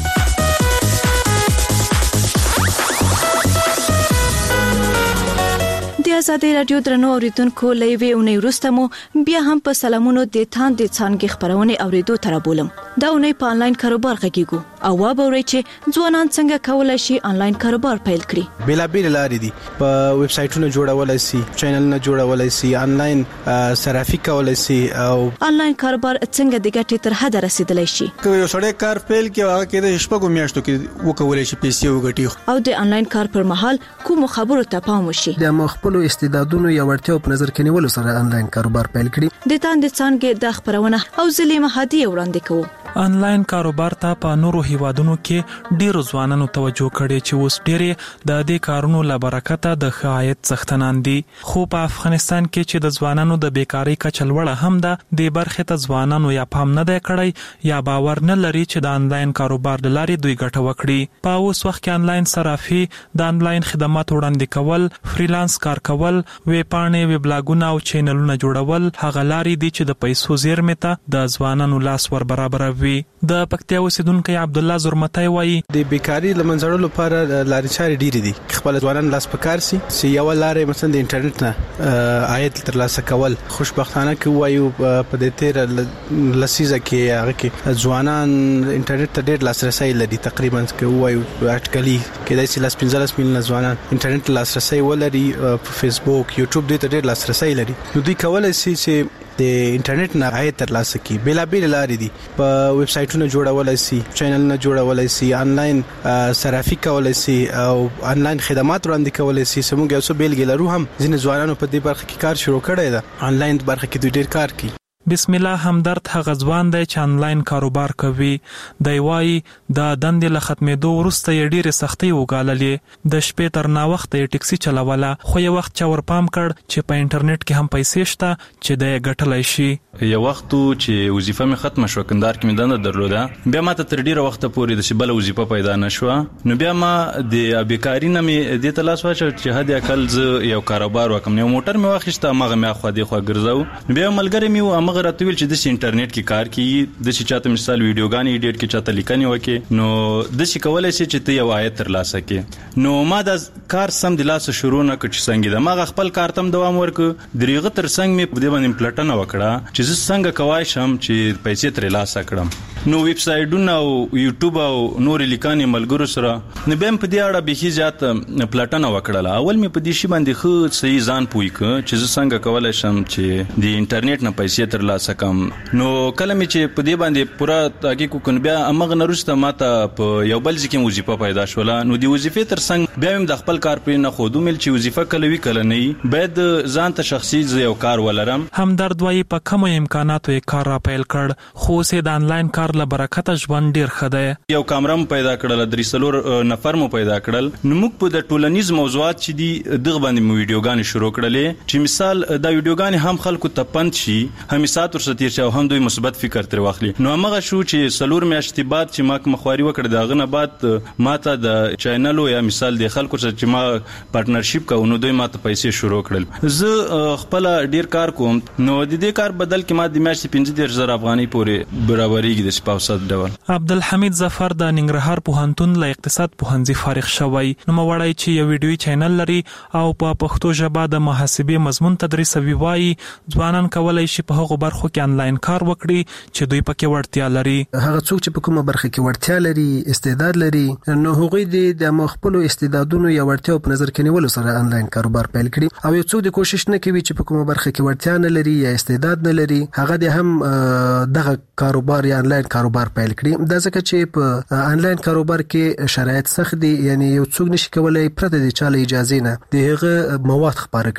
د آزادۍ رادیو درنو اوریدونکو لوي اونۍ وروسته مو بیا هم په سلامونو د تاند څنګه خبرونه اوریدو تر بولم. دا اونۍ په انلاین کاروبار غږیږو او وابورئ چې ځوانان څنګه کولای شي انلاین کاروبار پیل کړي. بلابل لارې دي، په ویب سټونو جوړولای شي، چینلونه جوړولای شي، انلاین صرافي کولای شي او انلاین کاروبار څنګه د ګټې تر حد رسیدلی شي. یو سړی کار پیل کې هغه کې د شپږو میاشتو کې وکولای شي پیسې وګټي. او د انلاین کار پر مهال کوم خبرو ته پام وشي. د خپل استعدادونو یا وړتیاو په نظر کې نیولو سره انلاین کاروبار پیل کړي. د تاند څنګه د خبرونه او زلیمه هدیه وړاندې کوو. انلاین کاروبار ته په نورو هیوادونو کې ډیرو ځوانانو توجه کړي چې اوس ډیره د دې کارونو لپاره د خایت څښتنان دي. خو په افغانستان کې چې د ځوانانو د بیکاری کچه لوړه هم ده، د برخه ته ځوانانو یا پام نه دی کړی یا باور نه لري چې د انلاین کاروبار د لارې دوی ګټه وکړي. په اوس وخت کې انلاین صرافي، د انلاین خدمات وړاندې کول، فریلانس کار کول، ویب پاڼې، ویب لاګونه او چینلونه جوړول هغه لارې دي چې د پیسو زیرمې ته د ځوانانو لاس ور برابروي. د پکتیا اوسیدونکو عبد الله زرمتای وایي د بیکاری لمنځړلو لپاره لارې چارې ډېرې دي. خپل ځوانان لاس پکار سي چې یو لارې مثلا د انټرنیټ نه عاید ترلاسه کول. خوشبختانه کې وایو په دې تیر لسیزه کې هغه کې ځوانان انټرنیټ ته ډېر لاسرسي لري. تقریبا کې وایو اټکلي کې د 15 میلیون ځوانان انټرنیټ لاسرسي ولري. په فیسبوک، یوټیوب دې ته ډېر لاسرسي لري. نو دوی کولای شي چې د انټرنیټ نه عاید ترلاسه کړي. بلابل لارې دي، په ویب سټونو جوړولای شي، چینلونه جوړولای شي، انلاین صرافي کولای شي او انلاین خدمات وړاندې کولای شي. سمون یو څه بیلګې لرو هم ځینې ځوانانو په دې برخه کې کار شروع کړی دی. انلاین برخه کې دوی ډېر کار کوي. بسم الله همدرد هغه ځوان دی چې انلاین کاروبار کوي. دی وایي د دندې له ختمېدو وروسته یې ډېرې سختۍ وګاللې. د شپې تر ناوخته یې ټکسي چلوله، خو یو وخت چا ورپام کړ چې په انټرنیټ کې هم پیسې شته چې دی ګټلی شي. یو وخت چې وظیفه مې ختمه شوه، کندهار کې مې دنده درلوده، بیا ماته تر ډېره وخته پورې د بله وظیفه پیدا نه شوه. نو بیا ما د بیکاري نه مې دې ته لاس واچوه چې حد اقل زه یو کاروبار وکړم. یو موټر مې واخیسته، هماغه مې اخوا دېخوا ګرځاو. نو بیا ملګری مې و، هماغه راته ویل چې داسې انټرنیټ کې کار کوي، داسې چاته مثال ویډیوګانې ایډیټ کې چاته لیکنې وکړي، نو داسې کولی شي چې ته یو عاید ترلاسه کړې. نو ما دا کار سم د لاسه شروع نه کړ چې څنګه ده. ما خپل کار ته دوام ورکړ. د هغه تر څنګ مې په دې باندې پلټنه وکړه چې زه څنګه کولی شم چې پیسې ترلاسه کړم. نو ویب سایټونه او یوټیوب او نور لیکنې ملګرو سره نو بیا په دې اړه به زیات پلټنه وکړه. اول مې په دې شی باندې خو صحیح ځان پوي ک چې زه څنګه کولی شم چې د انټرنیټ نه پیسې ترلاسه کړم. نو کله مې چې په دې باندې پوره تحقیق وکړ، بیا امغه نرسته ماته په یو بل ځکه وظیفه پیدا شوله. نو د وظیفې تر څنګ بیا هم د خپل کار پرې نه خودو مل چې وظیفه کله وی کله نه باید ځان ته شخصي یو کار ولرم. همدرد وایي په کوم امکاناتو یې کار را پیل کړ، خو سه د انلاین کار له برکته ژوند ډیر ښه دی. یو کامره پیدا کړل، 3 نفر مو پیدا کړل. نو موږ په د ټولنیز موضوعات چې دي دغه باندې مو ویډیوګانې شروع کړلې چې مثال دا ویډیوګانې هم خلکو ته پند شي، همیسات ورسره تیر شي او هم دوی مثبت فکر تر واخلي. نو هغه شو چې سلور میاشتې بعد چې ما مخواري وکړ، دغه نه بعد ماته د چینل یا مثال د خلکو سره چې ما پارتنرشپ کوو، نو دوی ماته پیسې شروع کړل. زه خپل ډیر کار کوم. نو د دې کار بدل کې ما د میاشتې 15,000 افغانۍ پورې برابرېږي د سپاوسات ډول. عبدالحمید ظفر د ننګرهار پوهنتون له اقتصاد پوهنځي فارغ شوی. نو موړی چې یو ویډیوي چینل لري او په پښتو ژبه د محاسبې مضمون تدریسوي. وایي ځوانان کولای شي په هغو برخو کې انلاین کار وکړي چې دوی پکې وړتیا لري. هغه څوک چې په کومه برخه کې وړتیا لري، استعداد لري، نو هغوی د خپل استعدادونو یا وړتیاو په نظر کې نیولو سره انلاین کاروبار پیل کړي. او یو څوک د کوشش نه کوي چې په کومه برخه کې وړتیا نه لري یا استعداد نه لري، هغه د هم دغه کاروبار یا انلاین کاروبار پیل کړي. دا ځکه چې په انلاین کاروبار کې شرایط سخت دي، یعنی یو څوک نشي کولای پرته د چاله اجازه نه دغه مواد خبره کړي.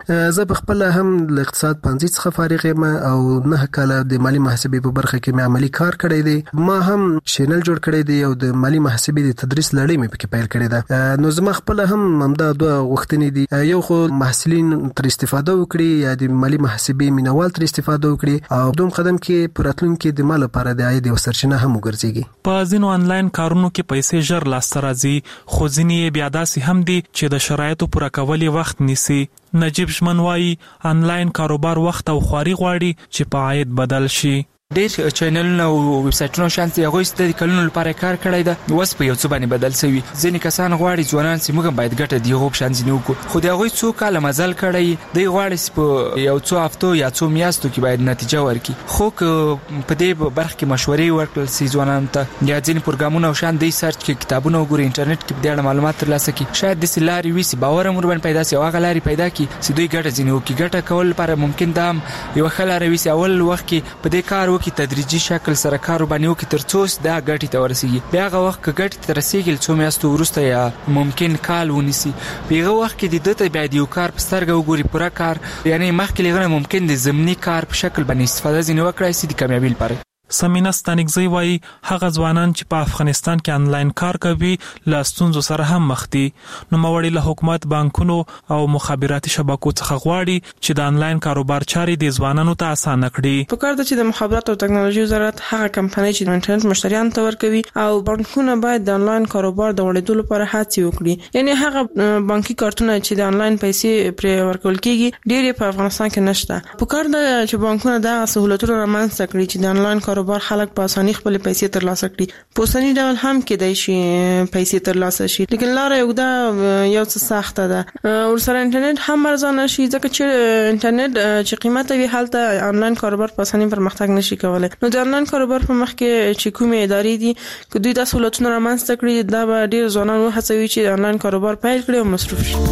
زه په خپل هم د اقتصاد پنځه څخه فارغ یم او 9 کال د مالی محاسبې په برخه کې مې عملی کار کړی دی. ما هم چینل جوړ کړی دی او د مالی محاسبې د تدریس لړۍ مې پکې پیل کړې ده. نو زما خپل هم همدا دوه غوښتنې دي، یو خو محصلین تر استفاده وکړي یا د مالی محاسبې مینوال تر استفاده وکړي او دوم قدم کې پراتلونکو د مال لپاره د عاید او سرچینه هم وګرځيږي. په ځینو انلاین کارونو کې پیسې ژر لاسته راځي، خو ځینې بیا داسې هم دي چې د شرایطو پوره کولو وخت نیسي. نجیب شمن وايي انلاین کاروبار وخت او خواري غواړي چې په عاید بدل شي. ډېر چینلونه او ویب سایټونه شانتي هغه ست د کلونو لپاره کار کړی دا اوس په یو څه باندې بدل شوی. ځینې کسان غواړي ځوانان چې موږ باید ګټه دی غوښ شانتي نه وکړو، خو دا هغه څو کال مزل کړی دی غواړي چې په یو څو هفتو یا څو میاشتو کې باید نتیجه ورکړي. خو په دې برخه کې مشورې ورکړل سي ځوانان ته یا ځینې پروګرامونه او شان دی سرچ کې کتابونه وګوري، انټرنیټ کې د اړه معلومات ترلاسه کړي. شاید د سلاري وی سي باور امر باندې پیدا سي او هغه لاري پیدا کړي چې دوی ګټه ځینې وکړي. ګټه کول لپاره ممکن دا یو خلاره وی سي اول وخت کې په دې کار وکړي، تدریجي شکل سره کار باندې وکړي تر څو دا ګټه ته ورسیږي. بیا هغه وخت کې ګټه ته رسیږي څو میاشتو وروسته یا ممکن کال ونیسي. بیا وخت کې د دته بیا د یو کار په سترګه وګوري پوره کار، یعنی مخکې لغونه ممکن د زمینی کار په شکل باندې استفاده ځینې وکړای سي د کامیابی لپاره. سمینه ستانګزی وایي هغه ځوانان چې په افغانستان کې انلاین کار کوي له ستونزو سره هم مخ دي. نو موړي له حکومت، بانکونو او مخابراتي شبکو څخه غواړي چې د انلاین کاروبار چارې د ځوانانو ته اسانه کړي. په کار د چې د مخابرات او ټکنالوژي وزارت هغه کمپنۍ چې د انټرنیټ مشتریانو ته ورکوي او بانکونه باید د انلاین کاروبار د وړاندې لپاره هڅه وکړي. یعنی هغه بانکي کارتونه چې د انلاین پیسې پر ورکول کیږي ډېر په افغانستان کې نشته. په کار د چې بانکونه دا سہولتونه رامنځته کړي چې د انلاین کاروبار خلک په اسانۍ خپل پیسې ترلاسه کړي. په اسانۍ ډول هم کېدای شي پیسې ترلاسه شي، لیکن لاره یو دا یو څه سخته ده. ورسره انټرنیټ هم ارزانه شي ځکه چې انټرنیټ چې قیمت وي هلته انلاین کاروبار په اسانۍ پرمختګ نشي کولای. نو د انلاین کاروبار په مخ کې چې کومې ادارې دي که دوی د سہولتونو رامنځته کړي دا به ډېر ځوانان وهڅوي چې انلاین کاروبار پیل کړي او مصروف شي.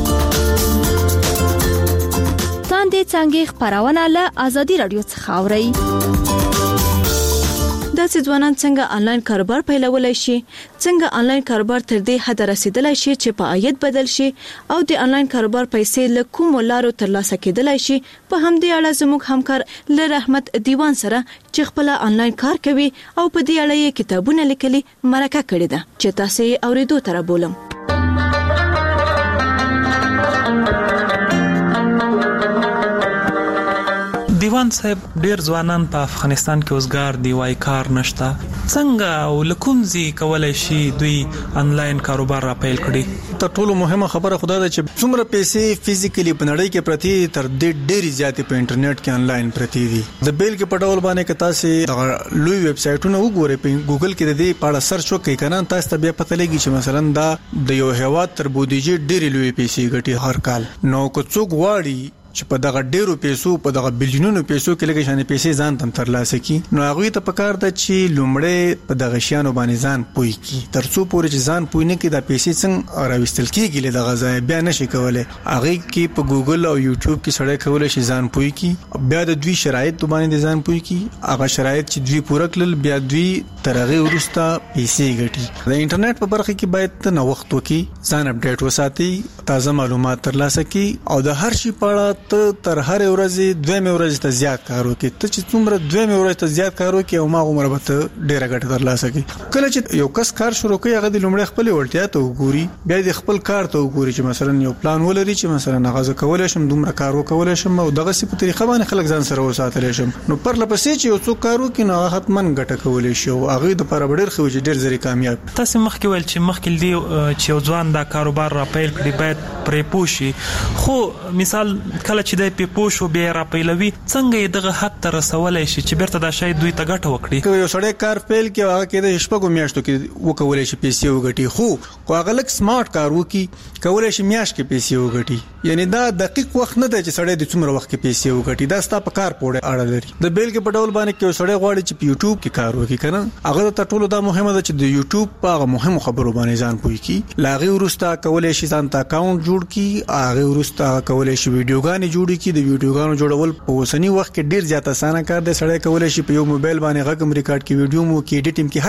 تاندې څنګه خبرونه له ازادي رادیو څخه اوري. دا چې ځوانان څنګه انلاین کاروبار پیلولای شي، څنګه انلاین کاروبار تر دې حد رسیدلای شي چې په عاید بدل شي او د انلاین کاروبار پیسې له کوم لارو ترلاسه کېدلای شي، په همدې اړه زموږ همکار لر احمد دیوان سره چې خپل انلاین کار کوي او په دې اړه یې کتابونه لیکلي مرکه کړې ده چې تاسو یې اوریدو تر بولم. دیوان صاحب ډیر ځوانان په افغانستان کې اوسګار دی وای کار نشته، څنګه او لکومزي کولای شي دوی انلاین کاروبار را پیل کړي؟ تر ټولو مهمه خبره خدا ده چې څومره پیسې فزیکلی په نړۍ کې پرتی تر دې ډېری زیاتې په انټرنیټ کې انلاین پرتی دي. د بیل کې په ډول باندې که تاسو لوی ویب سایټونه وګورئ په ګوګل کې د دې په اړه سرچ وکړئ کنه تاسو ته بیا پته لګي چې مثلا دا د یو هیواد تر بودیجه ډېری لوی پیسې ګټي هر کال. نو که څوک غواړي چې په دغه ډیرو پیسو په دغه بلیونونو پیسو کې لګي شانې پیسې ځان تم ترلاسه کی، نو هغه ته پکار ده چې لومړی په دغه شیانو باندې ځان پوي کی. ترڅو پورې چې ځان پوي نه کی د پیسې څنګه راوستل کیږي له دغه ځای بیا نشي کولای. هغه کې په ګوګل او یوټیوب کې سړی کولای شي ځان پوي کی، بیا د دوی شرایط باندې ځان پوي کی. هغه شرایط چې دوی پوره کړل بیا دوی ترغه ورسته پیسې ګټي. د انټرنیټ په برخه کې باید ته نو وخت وکي، ځان اپډیټ وساتي، تازه معلومات ترلاسه کی او د هر شي په اړه ته تر هر ورځې دوه ورځې ته زیات کار وکړي. ته چې څومره دوه ورځې ته زیات کار وکړي او ما عمر به ته ډیره ګټه ترلاسه کړي. کله چې یو کس کار شروع کوي هغه د لومړی خپل وړتیا ته وګوري، بیا د خپل کار ته وګوري چې مثلا یو پلان ولري چې مثلا هغه کولای شم دومره کار وکولای شم او دغه سی په طریقه باندې خلک ځان سره وساتلی شم. نو پر لپسې چې یو څوک کار وکړي نو هغه حتمن ګټه کولای شي او هغه د پر ډیر خو چې ډیر زری کامیاب. تاسو مخکې ول چې مخکې دی چې یو ځوان دا کاروبار را پیل کړي باید پرې پوښي، خو مثال کله چې د پیپوشو بیا را پیلوي څنګه یې دغه حد ته رسولای شي چې بیرته دا شاید دوی ته ګټه وکړي؟ که یو سړی کار پیل کې هغه کې د شپږو میاشتو کې وکولای شي پیسې وګټي، خو هغه لک سمارټ کار وکي کولای شي میاشت کې پیسې وګټي. یعنی دا دقیق وخت نه دی چې سړی د څومره وخت کې پیسې وګټي، دا ستا په کار پورې اړه لري. د بیل کې په ډول باندې کې سړی غواړي چې په یوټیوب کې کار وکړي کنه هغه ته ټولو دا مهمه ده چې د یوټیوب په هغه مهمو خبرو باندې ځان پوي کی. لاغي ورسته کولای شي ځان ته اکاونټ جوړ کی، هغه ورسته کولای شي ویډیوګانې جوړ کی. د ویډیوګانو جوړول په اوسنی وخت کې ډیر زیات اسانه کار دی. سړی کولای شي په یو موبایل باندې غږ ریکارډ کی، ویډیو مو کې ایډیټینګ کی، هر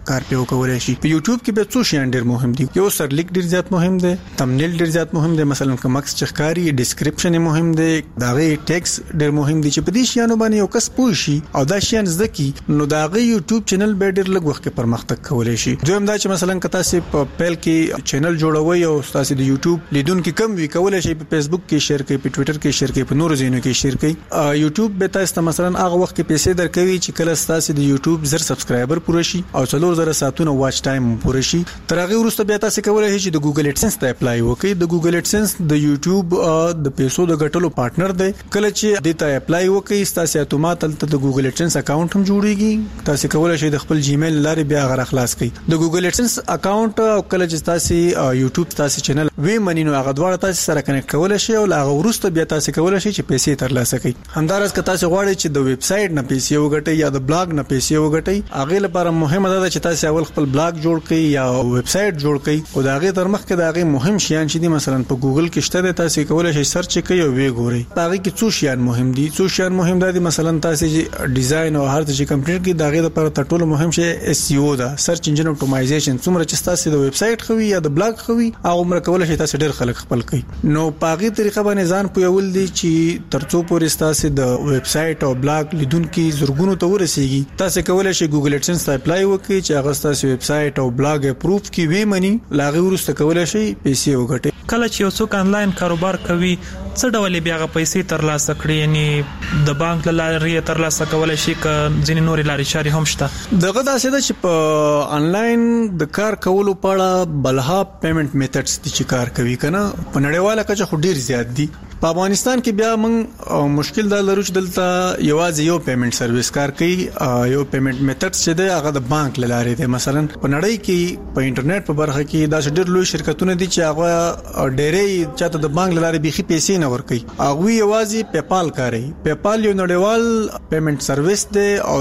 کار په کولای شي. په یوټیوب کې به څو شیان ډېر مهم دي. یو سرلیک ډېر زیات مهم دی، تمنیل ډېر زیات مهم دی، مثلا کوم مکس چخکاری ډیسکرپشن مهم دی، داغه ټیکس ډېر مهم دی چې په دې شیانو باندې یو کس پوه شي او دا شیان زده کی نو داغه یوټیوب چینل به ډېر لږ وخت کې پرمختګ کولای شي. دویم دا چې مثلا کته سي په پیل کې چینل جوړوي او تاسو د یوټیوب لیدونکو کم وی کولای شي په فیسبوک کې شیر کوي، په ټوئیټر کې شیر کوي، په نورو ځایونو کې شیر کوي. یوټیوب به تاسو مثلا هغه وخت کې پیسې درکوي چې کله تاسو د یوټیوب زر سبسکرایبر پوره شي او 4000 ساعتونه واچ ټایم پوره شي. تر هغه وروسته بیا تاسو کولای شئ چې د ګوګل اډسنس ته اپلای وکړئ. د ګوګل اډسنس د یوټیوب د پیسو د ګټلو پارټنر دی. کله چې د ته اپلای وکړئ تاسو اتومات د ګوګل اډسنس اکاونټ هم جوړیږي. تاسو کولای شئ د خپل جیمیل لارې بیا غره خلاص کړئ. د ګوګل اډسنس اکاونټ او کله چې تاسو یوټیوب تاسو چینل وی منینو هغه دواړه تاسو سره کنیکټ کولای شئ او هغه وروسته بیا تاسو کولای شئ چې پیسې ترلاسه کړئ. همدارس که تاسو غواړئ چې د ویب سټ نه پیسې وګټئ یا د بلاګ نه پیسې وګټئ، هغه لپاره مهمه ده چې تاسو اول خپل بلاګ جوړ کړئ یا ویب سټ جوړ کړئ او دا هغه تر مخ کې دا هغه مهم شیان چې دي مثلا په ګوګل کې شته تاسو کولای شئ سرچ کړئ او وی ګورئ. هغه کې څو شیان مهم دي. څو شیان مهم دي مثلا تاسو چې ډیزاین او هر څه چې کمپلیټ کړئ دا هغه لپاره ټولو مهم شی اس ای او ده، سرچ انجن اپټیمایزیشن. څومره چې تاسو د ویب سټ خوي یا د بلاګ خوي هغه عمر کولای شئ تاسو ډېر خلک خپل کړئ. نو په هغه طریقه باندې ځان پویول دي چې ترڅو پورې تاسو د ویب سټ او بلاګ لیدونکو زرګونو ته ورسیږي تاسو کولای شئ ګوګل اډسنس ته اپلای وکړئ چې هغه تاسو ویب سټ او بلاګ اپروف کی وی منی لاغه ورسته کولای شئ پیسې وګټئ. کله چې یو څوک آنلاین کاروبار کوي څه ډول بیا غو پیسې ترلاسه کړي، یعنی د بانک لارې ترلاسه کولای شي ک ځینې نورې لارې چارې هم شته. دغه داسې ده چې په آنلاین د کار کولو په اړه بلها پیمنٹ میتھډز چې کار کوي کنه په نړیواله کچه خو ډیر زیات دي. په افغانستان کې بیا موږ مشکل دا لرو چې دلته یوازې یو پیمنٹ سرویس کار کوي. یو پیمنٹ میتھډ چې دی هغه د بانک لارې دی. مثلا په نړۍ کې په انټرنیټ په برخه کې دا ډېر لوی شرکتونه دي چې هغه ډېرې چاته د بانک لارې بيخي پیسې نه ورکوي. هغه یوازې پیپال کاروي. پیپال یو نړیوال پیمنٹ سرویس دی او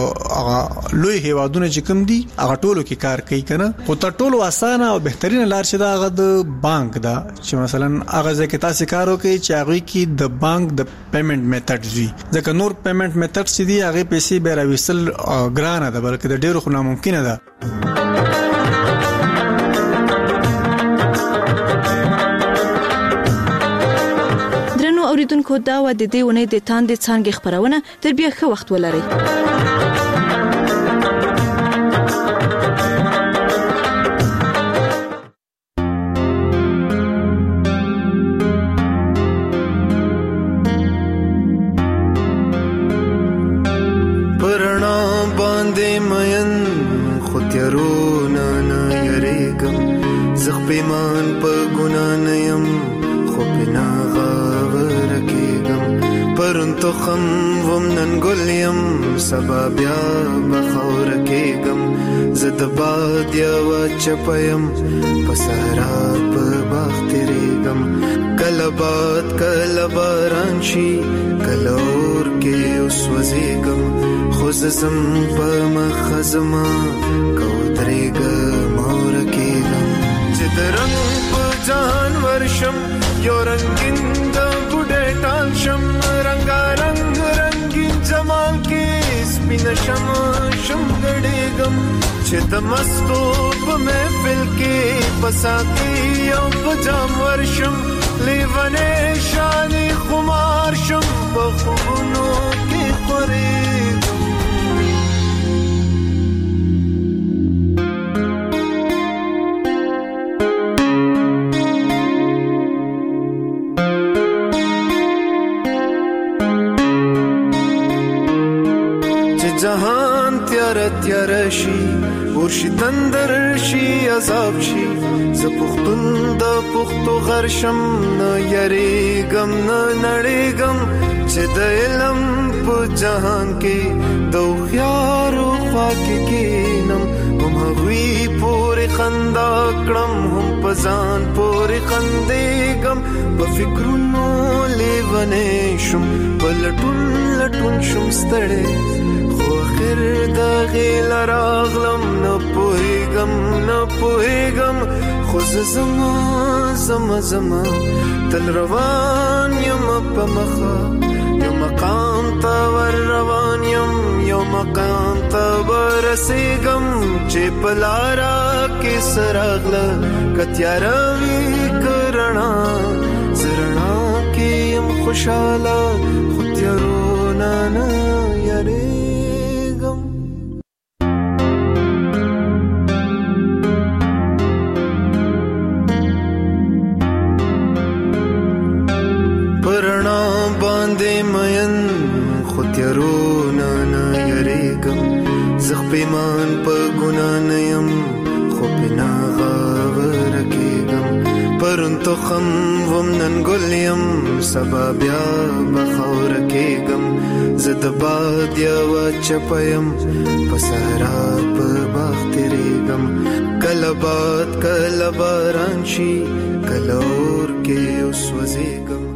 د لوی هیوادونو چې کوم دي هغه ټولو کې کار کوي کنه. خو تر ټولو اسانه او بهترینه لار چې دا هغه د بانک دا چې مثلا هغه ځکه تاسو کار وکړي چې هغه کې د بانک د پیمنٹ میتھډز وي. ځکه نور پیمنٹ میتھډز چې دي هغه پیسې به راوستل ګرانه ده بلکې د ډیرو خو ناممکنه ده. درنو اوریدونکو دا و د دې ونې د تاندې څنګه خبرونه تر بیا ښه وخت ولري. پیمان په ګنا نه يم خو بنا غاور کېږم پرون تو خم وم نن ګل يم سبا بیا بخور کېږم زه د باد یوه چپه یم په صحرا په باغ تېرېږم کله باد کله باران شي کله اور کې وسوځېږم خو زه ځم په مخه زما که ودرېږم اوره کېږم چې د رنګ په جهان ورشم یو رنګین د بوډۍ ټال شم رنګارنګ رنګین جمال کې سپینه شم ګډېږم چې د مستو په محفل کې په ساقي او په جام ورشم لیونی شانې خمار شم په خوبونو کې خورېږم. جهان تیار شي ورشي تندر شي عذاب شي زه پښتون د پښتو غرشم نه یریږم نه نړېږم چې د علم په جهان کې د هوښیارو خوا کې کینم هم هغوی پورې خندا کړم هم په ځان پورې خندېږم په فکرونو لیونی شم په لټون شم ستړی خیر دا غیل راغلم نه پوهیږم خو زما تل روان یم په مخه یو مقام ته ور روان یم یو مقام ته ورسېږم چې پلارا کې سراغله کتیارا وی کرنا زرنا کې يم خوشاله خو تیارونه نه یریږم پرنا باندې مین خو تیارونه نه یریږم زخ پیمان په ګنا نه يم خو بنا غاور کېږم پرون تخم وم نن ګل یم سبا بیا بخور کېږم زه د باد یوه چپه یم په صحرا په باغ تېرېږم کله باد کله باران شي کله اور کې وسوځېږم